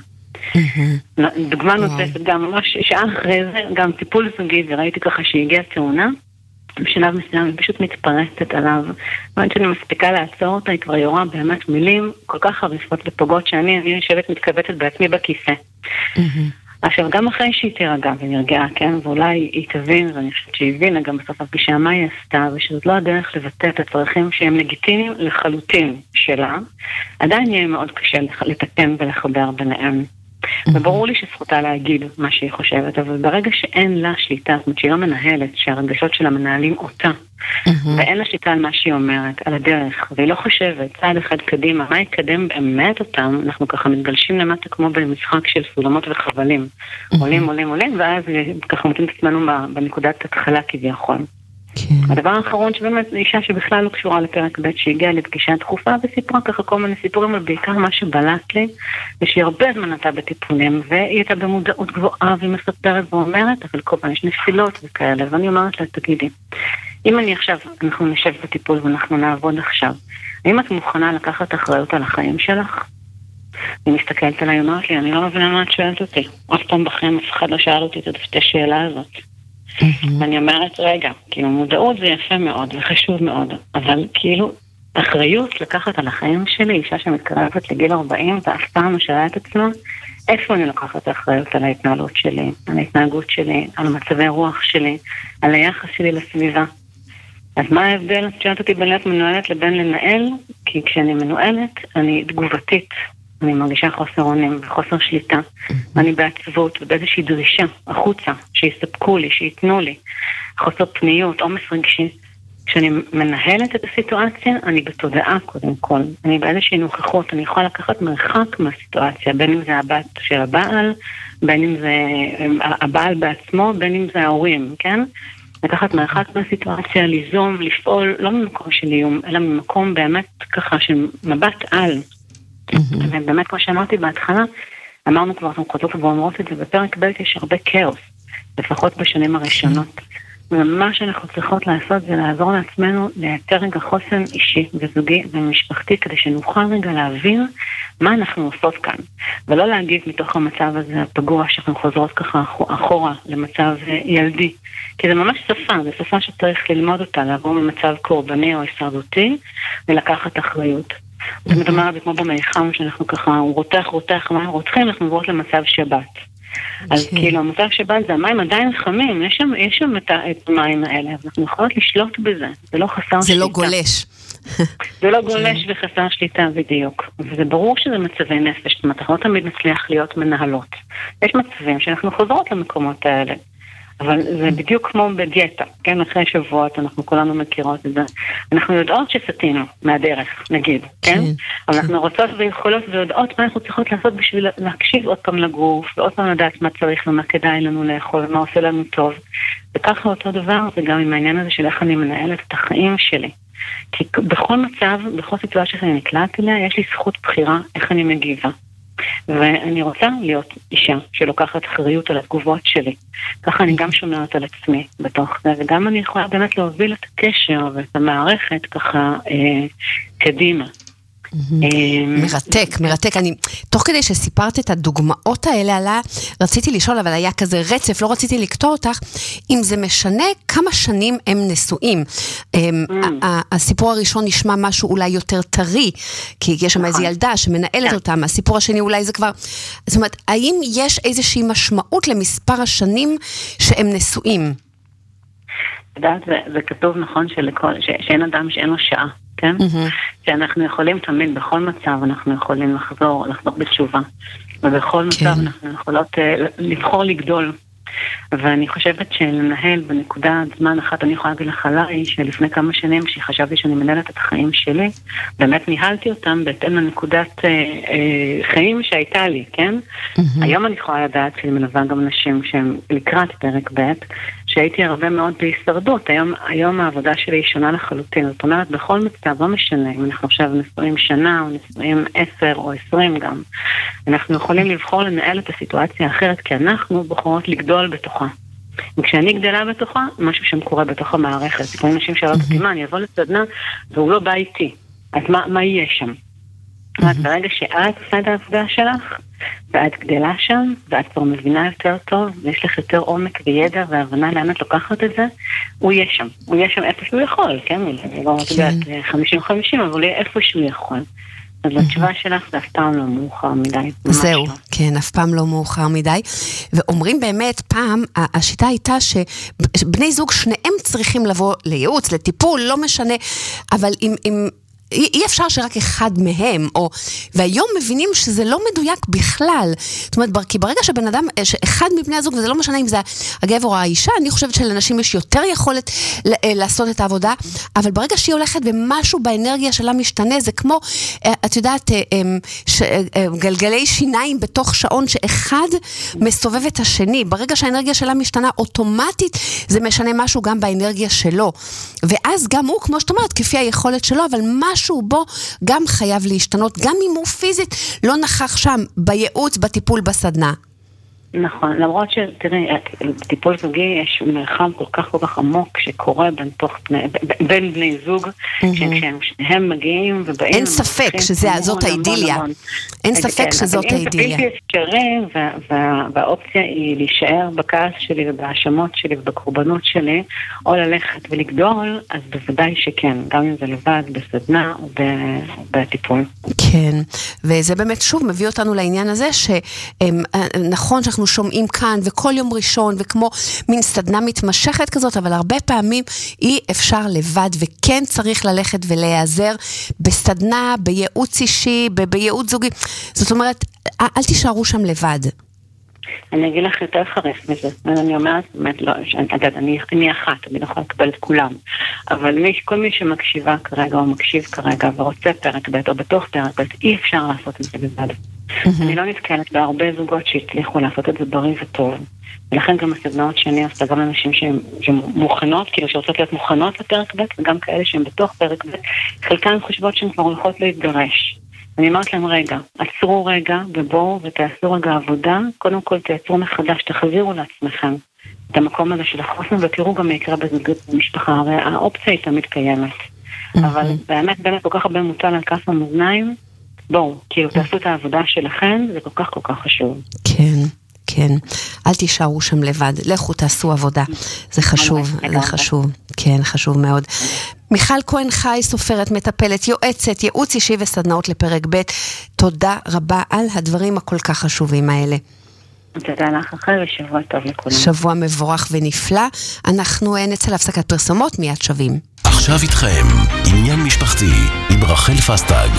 דוגמה נוספת, גם ממש שעה אחרי זה, גם טיפול זוגי, וראיתי ככה שהגיעה תאונה, בשלב מסוים היא פשוט מתפרצת עליו. ואני שאני מספיקה לעצור אותה, היא כבר יורה באמת מילים כל כך חריפות ופוגעות שאני אני יושבת מתכווצת בעצמי בכיסא. עכשיו, גם אחרי שהיא תירגע ונרגעה, כן, ואולי היא תבין, ואני חושבת שהיא הבינה גם בסוף הפגישה מה היא עשתה, ושזאת לא הדרך לבטא את הצרכים שהם לגיטימיים לחלוטין שלה, עדיין יהיה מאוד קשה לתקן ולחבר ביניהם. וברור לי שזכותה להגיד מה שהיא חושבת, אבל ברגע שאין לה שליטה, זאת אומרת שהיא לא מנהלת, שהרגשות שלה מנהלים אותה, ואין לה שליטה על מה שהיא אומרת, על הדרך, והיא לא חושבת צעד אחד קדימה, מה יקדם באמת אותם, אנחנו ככה מתגלשים למטה כמו במשחק של סולמות וחבלים, עולים, עולים, עולים, ואז ככה מוצאים את עצמנו בנקודת התחלה כביכול. הדבר האחרון שבאמת אישה שבכלל לא קשורה לפרק ב' שהגיעה לפגישה דחופה וסיפרה ככה כל מיני סיפורים, אבל בעיקר מה שבלט לי ושהיא הרבה זמן הייתה בטיפולים והיא הייתה במודעות גבוהה והיא מספרת ואומרת, אבל כל פעם יש נפילות וכאלה, ואני אומרת לה, תגידי, אם אני עכשיו, אנחנו נשב בטיפול ואנחנו נעבוד עכשיו, האם את מוכנה לקחת אחריות על החיים שלך? היא מסתכלת עליי, אומרת לי, אני לא מבינה מה את שואלת אותי, אף פעם בחיים אף אחד לא שאל אותי את השאלה הזאת. ואני אומרת, רגע, כאילו מודעות זה יפה מאוד וחשוב מאוד, אבל כאילו אחריות לקחת על החיים שלי, אישה שמתקרבת לגיל ארבעים ואף פעם משאלה את עצמה, איפה אני לקחת האחריות על ההתנהלות שלי, על ההתנהגות שלי, על מצבי רוח שלי, על היחס שלי לסביבה. אז מה ההבדל? את שואלת אותי בין להיות מנוהלת לבין לנהל, כי כשאני מנוהלת אני תגובתית, אני מרגישה חוסר אונים וחוסר שליטה, אני בעצבות ובאיזושהי דרישה החוצה, שיספקו לי, שיתנו לי, חוסר פניות, עומס רגשי. כשאני מנהלת את הסיטואציה, אני בתודעה קודם כל, אני באיזושהי נוכחות, אני יכולה לקחת מרחק מהסיטואציה, בין אם זה הבת של הבעל, בין אם זה הבעל בעצמו, בין אם זה ההורים, כן? לקחת מרחק מהסיטואציה, ליזום, לפעול, לא ממקום של איום, אלא ממקום באמת ככה של מבט על. ובאמת, כמו שאמרתי בהתחלה, אמרנו כבר, אנחנו חוזרות ואומרות את זה, בפרק ב' יש הרבה כאוס, לפחות בשנים הראשונות. ומה שאנחנו צריכות לעשות זה לעזור לעצמנו לייצר רגע חוסן אישי וזוגי ומשפחתי, כדי שנוכל רגע להבין מה אנחנו עושות כאן, ולא להגיב מתוך המצב הזה הפגוע שאנחנו חוזרות ככה אחורה למצב ילדי, כי זה ממש שפה, זה שפה שצריך ללמוד אותה, לעבור ממצב קורבני או הישרדותי ולקחת אחריות. זאת אומרת, זה כמו במייחם שאנחנו ככה רותח, רותח, מים רוצחים, אנחנו עוברות למצב שבת. אז כאילו, המצב שבת זה המים עדיין חמים, יש שם, יש שם את המים האלה, אז אנחנו יכולות לשלוט בזה, זה לא חסר שליטה. זה לא גולש. זה לא גולש וחסר שליטה בדיוק. וזה ברור שזה מצבי נפש, זאת אומרת, אנחנו לא תמיד נצליח להיות מנהלות. יש מצבים שאנחנו חוזרות למקומות האלה. אבל זה בדיוק כמו בדיאטה, כן? אחרי שבועות אנחנו כולנו מכירות את זה. אנחנו יודעות שסתינו מהדרך, נגיד, כן? אבל אנחנו רוצות ויכולות ויודעות מה אנחנו צריכות לעשות בשביל להקשיב עוד פעם לגוף, ועוד פעם לדעת מה צריך ומה כדאי לנו לאכול, ומה עושה לנו טוב. וככה אותו דבר, זה גם עם העניין הזה של איך אני מנהלת את החיים שלי. כי בכל מצב, בכל סיטואציה שאני נקלעת אליה, יש לי זכות בחירה איך אני מגיבה. ואני רוצה להיות אישה שלוקחת אחריות על התגובות שלי. ככה אני גם שומעת על עצמי בתוך זה, וגם אני יכולה באמת להוביל את הקשר ואת המערכת ככה אה, קדימה. מרתק, מרתק. אני, תוך כדי שסיפרת את הדוגמאות האלה עלה, רציתי לשאול, אבל היה כזה רצף, לא רציתי לקטוע אותך, אם זה משנה כמה שנים הם נשואים. הסיפור הראשון נשמע משהו אולי יותר טרי, כי יש שם איזו ילדה שמנהלת אותם, הסיפור השני אולי זה כבר, זאת אומרת, האם יש איזושהי משמעות למספר השנים שהם נשואים? יודעת, זה כתוב נכון שאין אדם שאין לו שעה. כן? שאנחנו יכולים תמיד, בכל מצב אנחנו יכולים לחזור, לחזור בתשובה. ובכל מצב אנחנו יכולות לבחור לגדול. ואני חושבת שלנהל בנקודה זמן אחת, אני יכולה להגיד לך עליי, שלפני כמה שנים שחשבתי שאני מנהלת את החיים שלי, באמת ניהלתי אותם בהתאם לנקודת אה, אה, חיים שהייתה לי, כן? Mm-hmm. היום אני יכולה לדעת שאני מלווה גם נשים שהם לקראת פרק ב', שהייתי הרבה מאוד בהישרדות. היום, היום העבודה שלי היא שונה לחלוטין. זאת אומרת, בכל מצב, לא משנה, אם אנחנו עכשיו נשואים שנה, או נשואים עשר או עשרים גם, אנחנו יכולים לבחור לנהל את הסיטואציה האחרת, כי אנחנו בוחרות לגדול בתוכה. וכשאני גדלה בתוכה, משהו שם קורה בתוך המערכת. לפעמים אנשים שאלות אותי, מה, אני אבוא לסדנה, והוא לא בא איתי. אז מה, מה יהיה שם? אז ברגע שאת עושה את העבודה שלך, ואת גדלה שם, ואת כבר מבינה יותר טוב, ויש לך יותר עומק וידע והבנה לאן את לוקחת את זה, הוא יהיה שם. הוא יהיה שם איפה שהוא יכול, כן? אני לא יודעת חמישים חמישים, אבל הוא יהיה איפה שהוא יכול. אז התשובה שלך זה אף פעם לא מאוחר מדי. זהו, כן, אף פעם לא מאוחר מדי. ואומרים באמת, פעם, השיטה הייתה שבני זוג שניהם צריכים לבוא לייעוץ, לטיפול, לא משנה, אבל אם... אי אפשר שרק אחד מהם, או, והיום מבינים שזה לא מדויק בכלל. זאת אומרת, כי ברגע שבן אדם, אחד מבני הזוג, וזה לא משנה אם זה הגבר או האישה, אני חושבת שלנשים יש יותר יכולת לעשות את העבודה, אבל ברגע שהיא הולכת ומשהו באנרגיה שלה משתנה, זה כמו, את יודעת, גלגלי שיניים בתוך שעון, שאחד מסובב את השני. ברגע שהאנרגיה שלה משתנה אוטומטית, זה משנה משהו גם באנרגיה שלו. ואז גם הוא, כמו שאת אומרת, כפי היכולת שלו, אבל משהו בו גם חייב להשתנות, גם אם הוא פיזית לא נכח שם בייעוץ, בטיפול, בסדנה. נכון, למרות שתראי, בטיפול זוגי יש מרחב כל כך כל כך עמוק שקורה בין, תוך, בין בני זוג, שהם מגיעים ובאים... אין ספק שזאת האידיליה. אין ספק שזאת האידיליה. זה בלתי אפשרי, והאופציה היא להישאר בכעס שלי ובהאשמות שלי ובקורבנות שלי, או ללכת ולגדול, אז בוודאי שכן, גם אם זה לבד, בסדנה או בטיפול. כן, וזה באמת שוב מביא אותנו לעניין הזה, שנכון שאנחנו אנחנו שומעים כאן, וכל יום ראשון, וכמו מין סדנה מתמשכת כזאת, אבל הרבה פעמים אי אפשר לבד, וכן צריך ללכת ולהיעזר בסדנה, בייעוץ אישי, ב- בייעוץ זוגי. זאת אומרת, אל תישארו שם לבד. אני אגיד לך יותר חריף מזה. אני אומרת, באמת, לא, אני, אני, אני אחת, אני לא יכולה לקבל את כולם. אבל מי, כל מי שמקשיבה כרגע, או מקשיב כרגע, ורוצה פרק ב' או בתוך פרק ב', אי אפשר לעשות את זה לבד. אני לא נתקלת בהרבה זוגות שהצליחו לעשות את זה בריא וטוב. ולכן גם הסדנאות שאני עושה, גם אנשים שהן מוכנות, כאילו שרוצות להיות מוכנות לפרק ב', וגם כאלה שהן בתוך פרק ב', חלקן חושבות שהן כבר הולכות להתגרש. אני אמרת להם, רגע, עצרו רגע, ובואו ותעשו רגע עבודה, קודם כל תייצרו מחדש, תחזירו לעצמכם את המקום הזה של החוסן, ותראו גם מה יקרה בזוגות במשפחה, הרי האופציה היא תמיד קיימת. אבל באמת, באמת, כל כך הרבה מוטל על כף המאזניים, בואו, כאילו תעשו את העבודה שלכם, זה כל כך כל כך חשוב. כן, כן. אל תישארו שם לבד, לכו תעשו עבודה. זה חשוב, זה חשוב. כן, חשוב מאוד. מיכל כהן חי, סופרת, מטפלת, יועצת, ייעוץ אישי וסדנאות לפרק ב'. תודה רבה על הדברים הכל כך חשובים האלה. תודה לך אחרי ושבוע טוב לכולם. שבוע מבורך ונפלא. אנחנו נצא להפסקת פרסומות, מיד שווים. עכשיו איתכם, עניין משפחתי, עם רחל פסטג.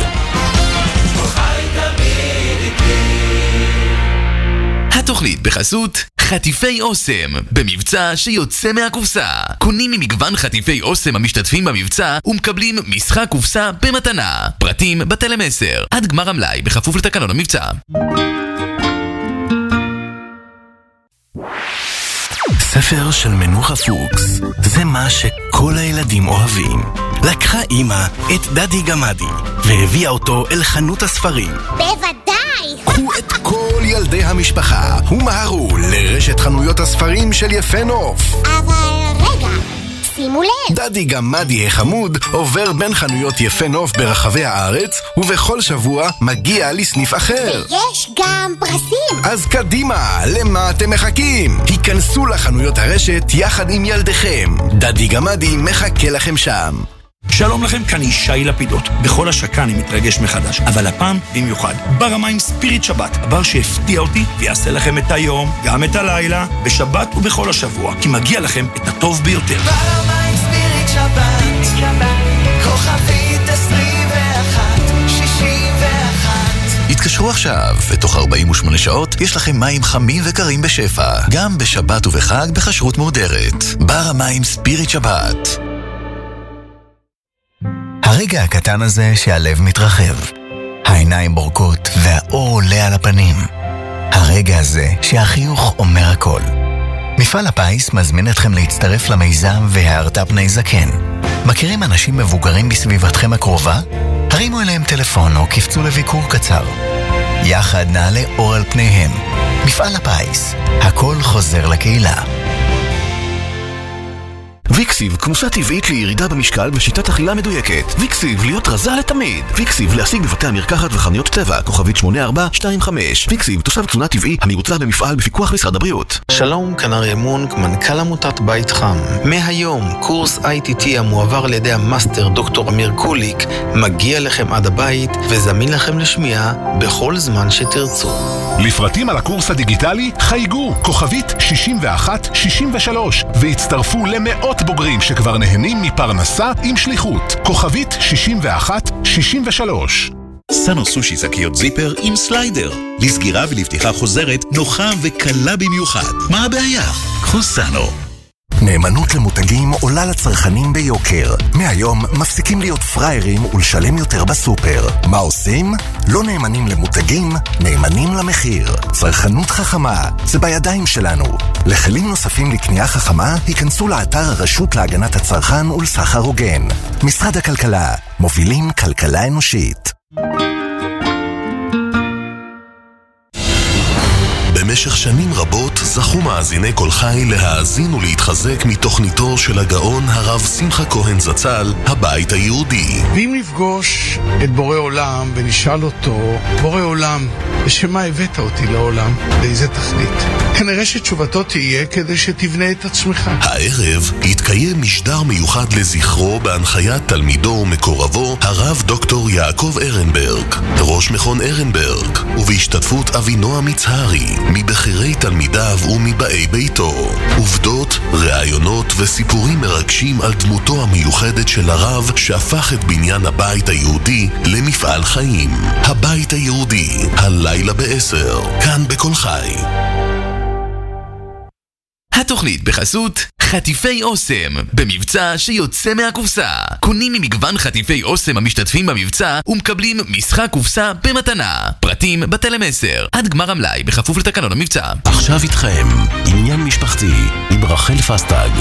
התוכנית בחסות חטיפי אוסם, במבצע שיוצא מהקופסה. קונים ממגוון חטיפי אוסם המשתתפים במבצע ומקבלים משחק קופסה במתנה. פרטים בטלמסר. עד גמר המלאי בכפוף לתקנון המבצע. ספר של מנוחה פוקס, זה מה שכל הילדים אוהבים. לקחה אמא את דדי גמדי והביאה אותו אל חנות הספרים. בוודאי! קחו את כל ילדי המשפחה ומהרו לרשת חנויות הספרים של יפה נוף. אבל רגע, שימו לב. דדי גמדי החמוד עובר בין חנויות יפה נוף ברחבי הארץ, ובכל שבוע מגיע לסניף אחר. ויש גם פרסים. אז קדימה, למה אתם מחכים? היכנסו לחנויות הרשת יחד עם ילדיכם. דדי גמדי מחכה לכם שם. שלום לכם, כאן ישי לפידות. בכל השקה אני מתרגש מחדש, אבל הפעם במיוחד. בר המים ספיריט שבת, הבר שהפתיע אותי ויעשה לכם את היום, גם את הלילה, בשבת ובכל השבוע, כי מגיע לכם את הטוב ביותר. בר המים ספיריט שבת, כוכבית עשרים ואחת, שישים ואחת. התקשרו עכשיו, ותוך ארבעים ושמונה שעות יש לכם מים חמים וקרים בשפע, גם בשבת ובחג בחשרות מודרת. בר המים ספיריט שבת. הרגע הקטן הזה שהלב מתרחב, העיניים בורקות והאור עולה על הפנים. הרגע הזה שהחיוך אומר הכל. מפעל הפיס מזמין אתכם להצטרף למיזם והארת פני זקן. מכירים אנשים מבוגרים בסביבתכם הקרובה? הרימו אליהם טלפון או קפצו לביקור קצר. יחד נעלה אור על פניהם. מפעל הפיס, הכל חוזר לקהילה. ויקסיב, כמוסה טבעית לירידה במשקל בשיטת אכילה מדויקת. ויקסיב, להיות רזה לתמיד. ויקסיב, להשיג בבתי המרקחת וחנויות טבע, כוכבית שמונה ארבע שתיים חמש. ויקסיב, תוסף תזונה טבעי המיוצר במפעל בפיקוח משרד הבריאות. שלום, כאן אריה מונק, מנכ"ל עמותת בית חם. מהיום, קורס איי טי טי המועבר על ידי המאסטר דוקטור אמיר קוליק, מגיע לכם עד הבית וזמין לכם לשמיעה בכל זמן שתרצו. לפרטים על הקורס הדיגיטלי חייגו כוכבית שישים ואחת שישים ושלוש והצטרפו למאות בוגרים שכבר נהנים מפרנסה עם שליחות. כוכבית שישים ואחת שישים ושלוש. סאנו סושי שקיות זיפר עם סליידר. לסגירה ולפתיחה חוזרת נוחה וקלה במיוחד. מה הבעיה? קחו סאנו. נאמנות למותגים עולה לצרכנים ביוקר. מהיום מפסיקים להיות פריירים ולשלם יותר בסופר. מה עושים? לא נאמנים למותגים, נאמנים למחיר. צרכנות חכמה, זה בידיים שלנו. לכלים נוספים לקנייה חכמה, היכנסו לאתר הרשות להגנת הצרכן ולסחר הוגן. משרד הכלכלה, מובילים כלכלה אנושית. במשך שנים רבות זכו מאזיני כל חי להאזין ולהתחזק מתוכניתו של הגאון הרב שמחה כהן זצ"ל, הבית היהודי. ואם נפגוש את בורא עולם ונשאל אותו, בורא עולם, לשמה הבאת אותי לעולם? לאיזה תכלית? כנראה שתשובתו תהיה כדי שתבנה את עצמך. הערב יתקיים משדר מיוחד לזכרו בהנחיית תלמידו ומקורבו, הרב דוקטור יעקב ארנברג, ראש מכון ארנברג, ובהשתתפות אבינועם מצהרי, מבחירי תלמידיו ומבאי ביתו. עובדות, רעיונות וסיפורים מרגשים על דמותו המיוחדת של הרב שהפך את בניין הבית היהודי למפעל חיים. הבית היהודי, הלילה בעשר, כאן בכל חי. התוכנית בחסות חטיפי אוסם, במבצע שיוצא מהקופסה. קונים ממגוון חטיפי אוסם המשתתפים במבצע ומקבלים משחק קופסה במתנה. פרטים בטלמסר. עד גמר המלאי בכפוף לתקנון המבצע. עכשיו איתכם עניין משפחתי עם רחל פסטג.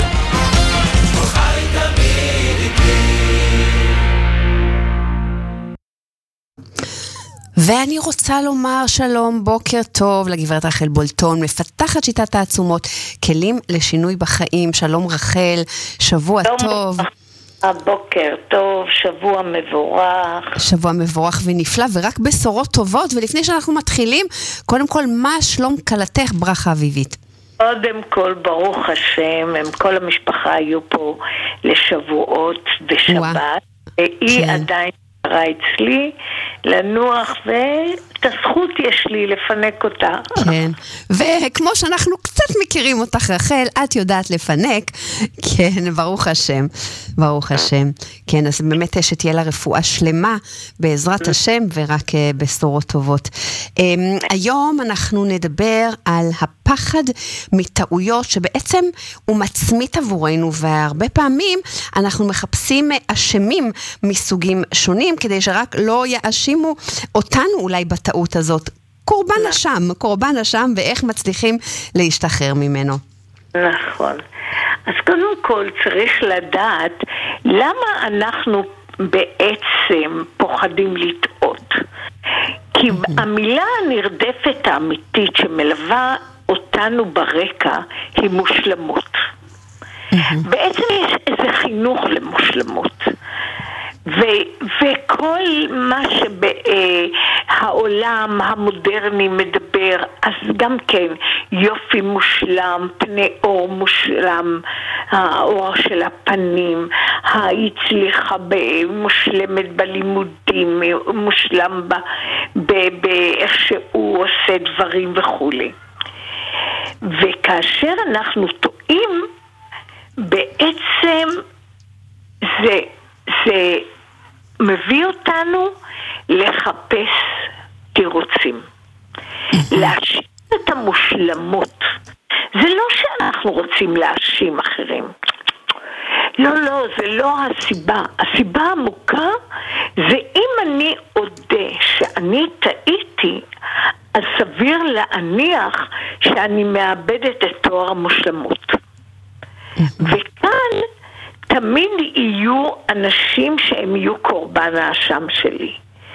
ואני רוצה לומר שלום, בוקר טוב לגברת רחל בולטון, מפתחת שיטת העצומות, כלים לשינוי בחיים. שלום רחל, שבוע טוב. הבוקר טוב, שבוע מבורך. שבוע מבורך ונפלא, ורק בשורות טובות. ולפני שאנחנו מתחילים, קודם כל, מה שלום קלתך, ברכה אביבית? קודם כל, ברוך השם, הם כל המשפחה היו פה לשבועות בשבת, והיא כן. עדיין קרה אצלי לנוח, ואת הזכות יש לי לפנק אותה. כן, וכמו שאנחנו קצת מכירים אותך רחל, את יודעת לפנק. כן, ברוך השם, ברוך השם. כן, אז באמת שתהיה לה רפואה שלמה בעזרת השם, ורק בשורות טובות. היום אנחנו נדבר על הפחד מטעויות שבעצם הוא מצמית עבורנו, והרבה פעמים אנחנו מחפשים אשמים מסוגים שונים, כדי שרק לא יאשימו אותנו אולי בטעות הזאת. קורבן אשם, קורבן אשם, ואיך מצליחים להשתחרר ממנו. נכון. אז קודם כל צריך לדעת למה אנחנו בעצם פוחדים לטעות. כי המילה הנרדפת האמיתית שמלווה אותנו ברקע היא מושלמות. בעצם יש איזה חינוך למושלמות. ו- וכל מה שהעולם המודרני מדבר, אז גם כן יופי מושלם, פני אור מושלם, האור של הפנים, ההצליחה מושלמת בלימודים, מושלם באיך שהוא עושה דברים וכו'. וכאשר אנחנו טועים, בעצם זה זה מביא אותנו לחפש תירוצים, להאשים את המושלמות. זה לא שאנחנו רוצים להאשים אחרים, לא, לא, זה לא הסיבה. הסיבה העמוקה זה אם אני אודה שאני טעיתי, אז סביר להניח שאני מאבדת את תואר המושלמות. וכאן תמיד יהיו אנשים שהם יהיו קורבן האשם שלי.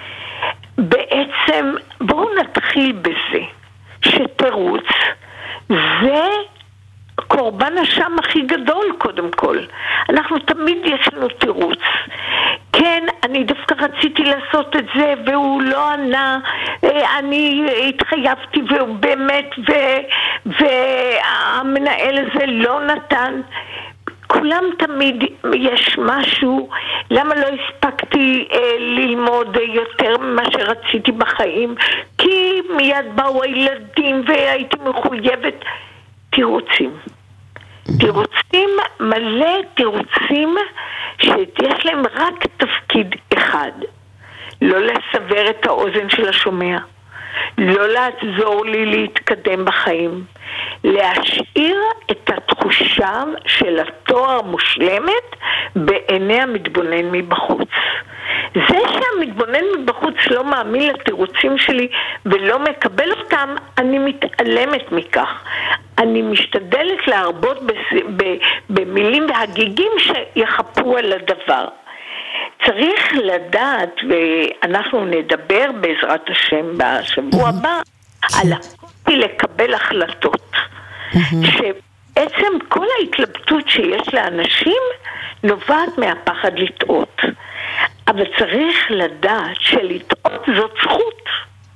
בעצם בואו נתחיל בזה שתירוץ זה קורבן האשם הכי גדול. קודם כל אנחנו תמיד יש לנו תירוץ. כן, אני דווקא רציתי לעשות את זה והוא לא ענה, אני התחייבתי והוא באמת ו... והמנהל הזה לא נתן. לכולם תמיד יש משהו, למה לא הספקתי אה, ללמוד יותר ממה שרציתי בחיים, כי מיד באו הילדים והייתי מחויבת. תירוצים. תירוצים, מלא תירוצים שיש להם רק תפקיד אחד. לא לסבר את האוזן של השומע. לא לעזור לי להתקדם בחיים. להשאיר את התחושה של התואר מושלמת בעיני המתבונן מבחוץ. זה שהמתבונן מבחוץ לא מאמין לתירוצים שלי ולא מקבל אותם, אני מתעלמת מכך. אני משתדלת להרבות במילים והגיגים שיחפו על הדבר. צריך לדעת, ואנחנו נדבר בעזרת השם בשבוע הבא, על הקושי לקבל החלטות. שבעצם כל ההתלבטות שיש לאנשים נובעת מהפחד לטעות. אבל צריך לדעת שלטעות זאת זכות.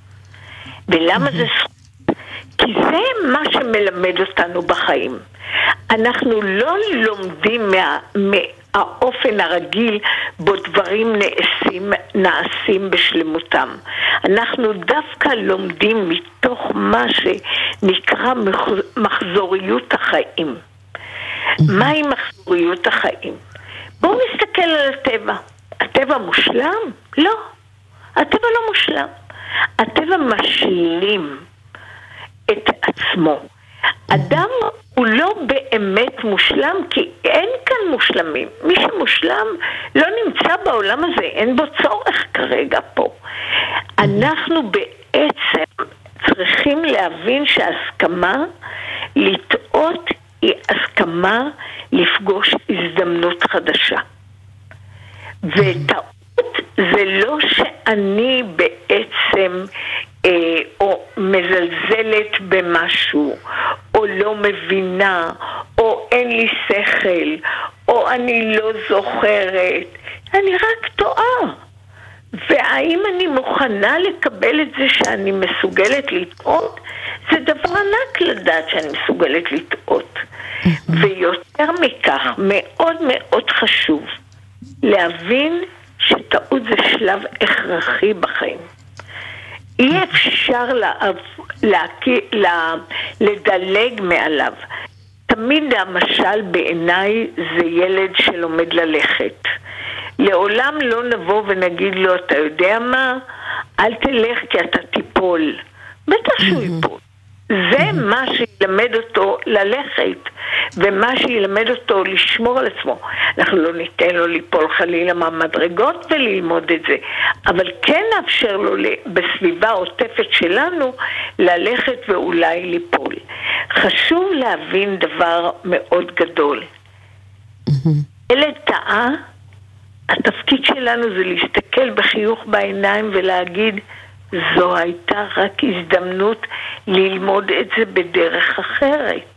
ולמה זה זכות? כי זה מה שמלמד אותנו בחיים. אנחנו לא לומדים מה... האופן הרגיל בו דברים נעשים, נעשים בשלמותם. אנחנו דווקא לומדים מתוך מה שנקרא מחזוריות החיים. מהי מחזוריות החיים? בואו נסתכל על הטבע. הטבע מושלם? לא. הטבע לא מושלם. הטבע משלים את עצמו. אדם הוא לא באמת מושלם, כי אין כאן מושלמים. מי שמושלם לא נמצא בעולם הזה, אין בו צורך כרגע פה. אנחנו בעצם צריכים להבין שההסכמה לטעות היא הסכמה לפגוש הזדמנות חדשה. וטעות זה לא שאני בעצם אה, או מזלזלת במשהו, או לא מבינה, או אין לי שכל, או אני לא זוכרת. אני רק טועה. והאם אני מוכנה לקבל את זה שאני מסוגלת לטעות? זה דבר ענק לדעת שאני מסוגלת לטעות. ויותר מכך, מאוד מאוד חשוב להבין שטעות זה שלב הכרחי בחיים. אי אפשר לה, לה, לה, לדלג מעליו. תמיד המשל בעיניי זה ילד שלומד ללכת. לעולם לא נבוא ונגיד לו, אתה יודע מה? אל תלך כי אתה תיפול. בטח שהוא ייפול. זה מה שילמד אותו ללכת, ומה שילמד אותו לשמור על עצמו. אנחנו לא ניתן לו ליפול חלילה מהמדרגות וללמוד את זה, אבל כן נאפשר לו בסביבה עוטפת שלנו ללכת ואולי ליפול. חשוב להבין דבר מאוד גדול. ילד טעה, התפקיד שלנו זה להסתכל בחיוך בעיניים ולהגיד, זו הייתה רק הזדמנות ללמוד את זה בדרך אחרת.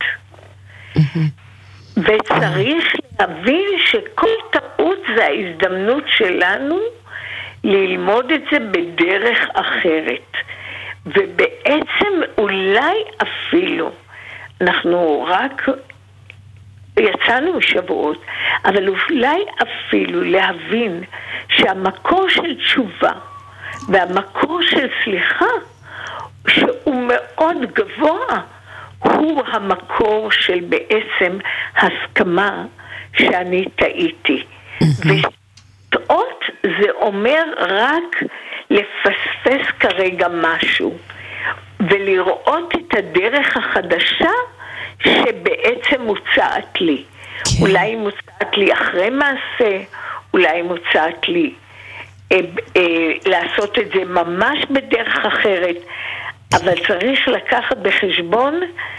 וצריך להבין שכל טעות זה ההזדמנות שלנו ללמוד את זה בדרך אחרת. ובעצם אולי אפילו, אנחנו רק יצאנו משבועות, אבל אולי אפילו להבין שהמקור של תשובה והמקור של סליחה, שהוא מאוד גבוה, הוא המקור של בעצם הסכמה שאני טעיתי. וטעות זה אומר רק לפספס כרגע משהו, ולראות את הדרך החדשה שבעצם מוצעת לי. אולי היא מוצעת לי אחרי מעשה, אולי היא מוצעת לי אה, אה, לעשות את זה ממש בדרך אחרת, אבל צריך לקחת בחשבון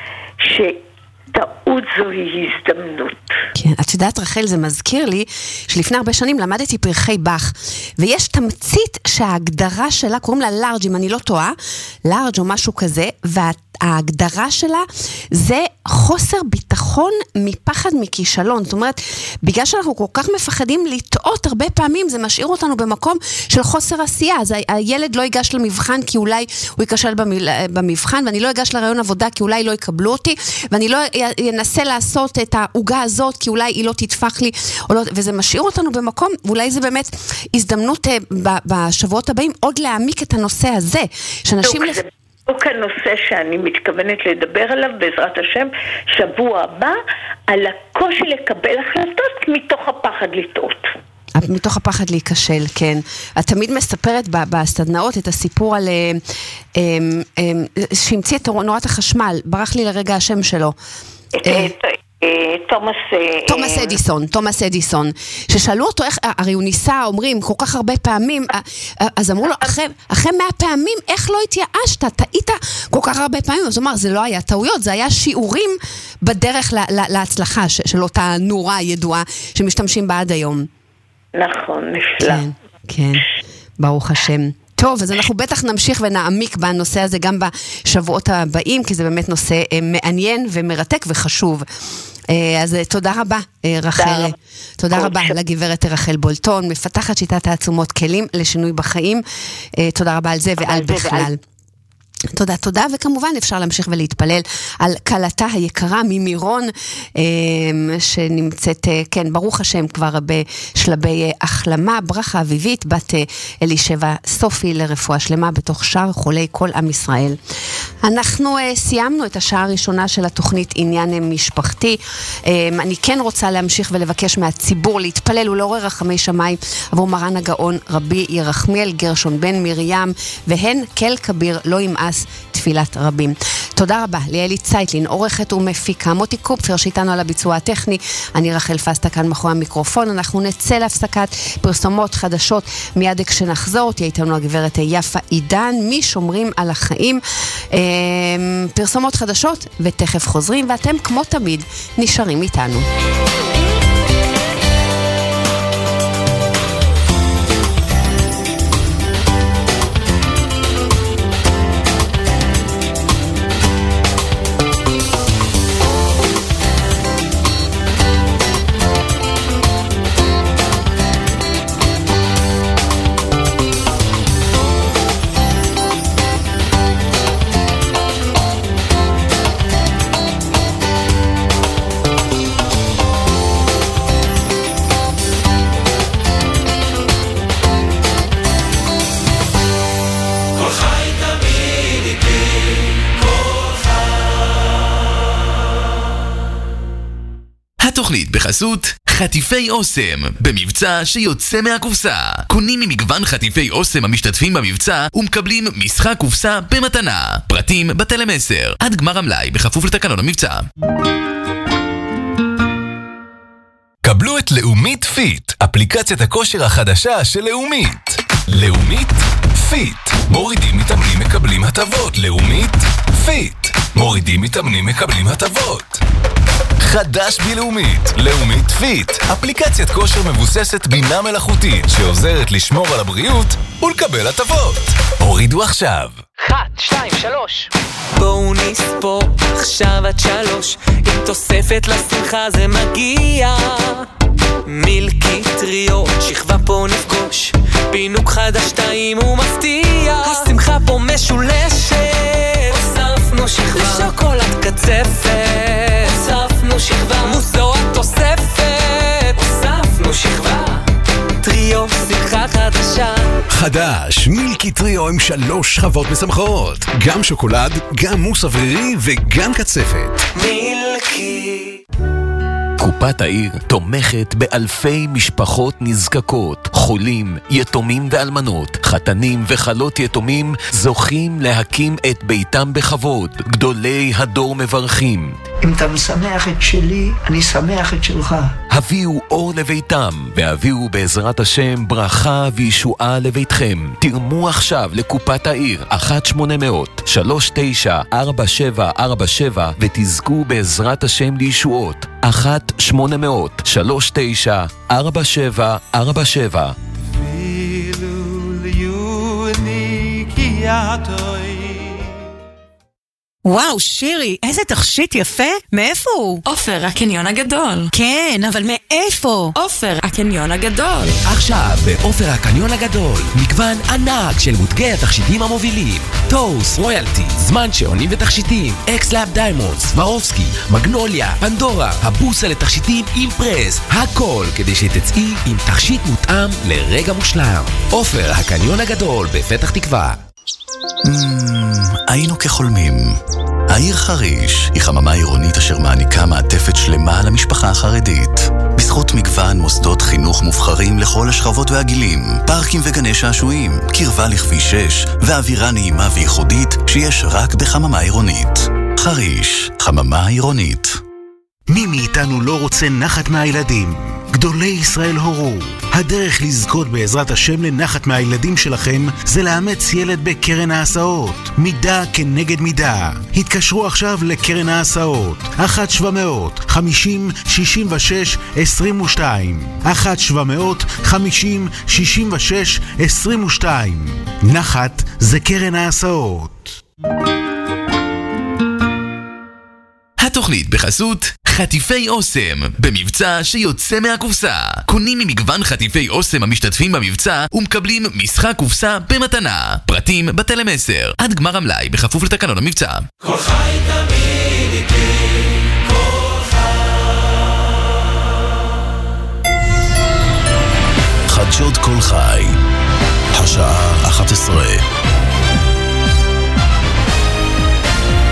שטעות זוהי הזדמנות. כן, את יודעת רחל, זה מזכיר לי שלפני הרבה שנים למדתי פרחי באך, ויש תמצית שההגדרה שלה, קוראים לה לארג' אם אני לא טועה, לארג' או משהו כזה, וההגדרה שלה זה חוסר ביטחון מפחד מכישלון. זאת אומרת, בגלל שאנחנו כל כך מפחדים לטעות, הרבה פעמים זה משאיר אותנו במקום של חוסר עשייה. אז הילד לא ייגש למבחן כי אולי הוא ייכשל במבחן, ואני לא ייגש לרעיון עבודה כי אולי לא יקבלו אותי, ואני לא ינסה לעשות את ההוגה הזאת כי אולי היא לא תדפח לי, או לא, וזה משאיר אותנו במקום, ואולי זה באמת הזדמנות אה, בשבועות הבאים עוד להעמיק את הנושא הזה, שאנשים... זה בדיוק הנושא שאני מתכוונת לדבר עליו בעזרת השם שבוע הבא, על הקושי לקבל החלטות מתוך הפחד לטעות. מתוך הפחד להיכשל, כן. את תמיד מספרת בסדנאות את הסיפור על שהמציא את נורת החשמל, ברח לי לרגע השם שלו. תומאס... תומאס אדיסון, תומאס אדיסון, ששאלו אותו איך, הרי הוא ניסה, אומרים, כל כך הרבה פעמים, אז אמרו לו, אחרי מאה פעמים, איך לא התייאשת? טעית כל כך הרבה פעמים? אז הוא אמר, זה לא היה טעויות, זה היה שיעורים בדרך להצלחה של אותה נורה ידועה שמשתמשים בה עד היום. נכון, נפלא. כן, כן, ברוך השם. טוב, אז אנחנו בטח נמשיך ונעמיק בנושא הזה גם בשבועות הבאים, כי זה באמת נושא מעניין ומרתק וחשוב. אז תודה רבה, רחל. תודה רבה לגברת רחל בולטון, מפתחת שיטת העצומות כלים לשינוי בחיים. תודה רבה על זה ועל בכלל. תודה, תודה, וכמובן אפשר להמשיך ולהתפלל על קלתה היקרה ממירון, שנמצאת, כן, ברוך השם, כבר בשלבי החלמה, ברכה אביבית, בת אלישבע סופי לרפואה שלמה בתוך שאר חולי כל עם ישראל. אנחנו סיימנו את השעה הראשונה של התוכנית עניין משפחתי. אני כן רוצה להמשיך ולבקש מהציבור להתפלל ולעורר רחמי שמיים עבור מרן הגאון רבי ירחמיאל גרשון בן מרים, והן כל כביר לא ימאס תפילת רבים. תודה רבה ליאלי צייטלין, עורכת ומפיקה, מוטי קופפר שאיתנו על הביצוע הטכני, אני רחל פסטה כאן מאחורי המיקרופון. אנחנו נצא להפסקת פרסומות חדשות מיד כשנחזור, תהיה איתנו הגברת יפה עידן משומרים על החיים. פרסומות חדשות ותכף חוזרים, ואתם כמו תמיד נשארים איתנו. התוכנית בחסות חטיפי אוסם, במבצע שיוצא מהקופסה. קונים ממגוון חטיפי אוסם המשתתפים במבצע ומקבלים משחק קופסה במתנה. פרטים בטלמסר. עד גמר המלאי בכפוף לתקנון המבצע. קבלו את לאומית פיט, אפליקציית הכושר החדשה של לאומית. לאומית פיט. מורידים מתאמנים מקבלים הטבות. לאומית פיט. מורידים מתאמנים מקבלים הטבות. חדש בלאומית, לאומית פיט, אפליקציית כושר מבוססת בינה מלאכותית שעוזרת לשמור על הבריאות ולקבל הטבות. הורידו עכשיו. אחת, שתיים, שלוש. בואו נספור עכשיו עד שלוש, עם תוספת לשמחה זה מגיע. מילקי טריו, שכבה פה נפגוש, פינוק חדש טעים ומפתיע. השמחה פה משולשת, הוספנו שכבה לשוקולד קצפת, הוספנו שכבה מוזו התוספת, הוספנו שכבה טריו, שמחה חדשה. חדש, מילקי טריו עם שלוש שכבות משמחות, גם שוקולד, גם מוס אוורירי וגם קצפת. מילקי. קופת העיר תומכת באלפי משפחות נזקקות, חולים, יתומים ואלמנות, חתנים וחלות יתומים זוכים להקים את ביתם בכבוד. גדולי הדור מברכים. אם אתה משמח את שלי, אני שמח את שלך. הביאו אור לביתם, והביאו בעזרת השם ברכה וישועה לביתכם. תרמו עכשיו לקופת העיר אחת שמונה אפס שלוש תשע ארבע שבע ארבע שבע ותזכו בעזרת השם לישועות. אחת שמונה אפס שלוש תשע ארבע שבע ארבע שבע. Filu liuni ki atoi וואו, שירי, איזה תכשיט יפה. מאיפה הוא? עופר, הקניון הגדול. כן, אבל מאיפה? עופר, הקניון הגדול. עכשיו, בעופר הקניון הגדול, מגוון ענק של מותגי התכשיטים המובילים. טוס, רויאלטי, זמן שעונים ותכשיטים, אקס-לאב דיימונד, סברובסקי, מגנוליה, פנדורה, הבוסה לתכשיטים אימפרס. הכל כדי שתצאי עם תכשיט מותאם לרגע מושלם. עופר הקניון הגדול בפתח תקווה. היינו כחולמים. העיר חריש היא חממה עירונית אשר מעניקה מעטפת שלמה למשפחה החרדית. בזכות מגוון מוסדות חינוך מובחרים לכל השכבות והגילים, פארקים וגני שעשועים, קרבה לכביש שש, ואווירה נעימה וייחודית שיש רק בחממה עירונית. חריש, חממה עירונית. מי מאיתנו לא רוצה נחת מהילדים? גדולי ישראל הורו. הדרך לזכות בעזרת השם לנחת מהילדים שלכם זה לאמץ ילד בקרן ההסעות. מידה כנגד מידה. התקשרו עכשיו לקרן ההסעות. אחת שבע מאות חמישים שישים ושש עשרים ושתיים. אחת שבע מאות חמישים שישים ושש עשרים ושתיים. נחת זה קרן ההסעות. התוכנית בחסות חטיפי אוסם, במבצע שיוצא מהקופסה. קונים ממגוון חטיפי אוסם המשתתפים במבצע ומקבלים משחק קופסה במתנה. פרטים בטלמסר. עד גמר המלאי בכפוף לתקנון המבצע. כל חי תמיד איתי, כל חי. חדשות כל חי, השעה אחת עשרה.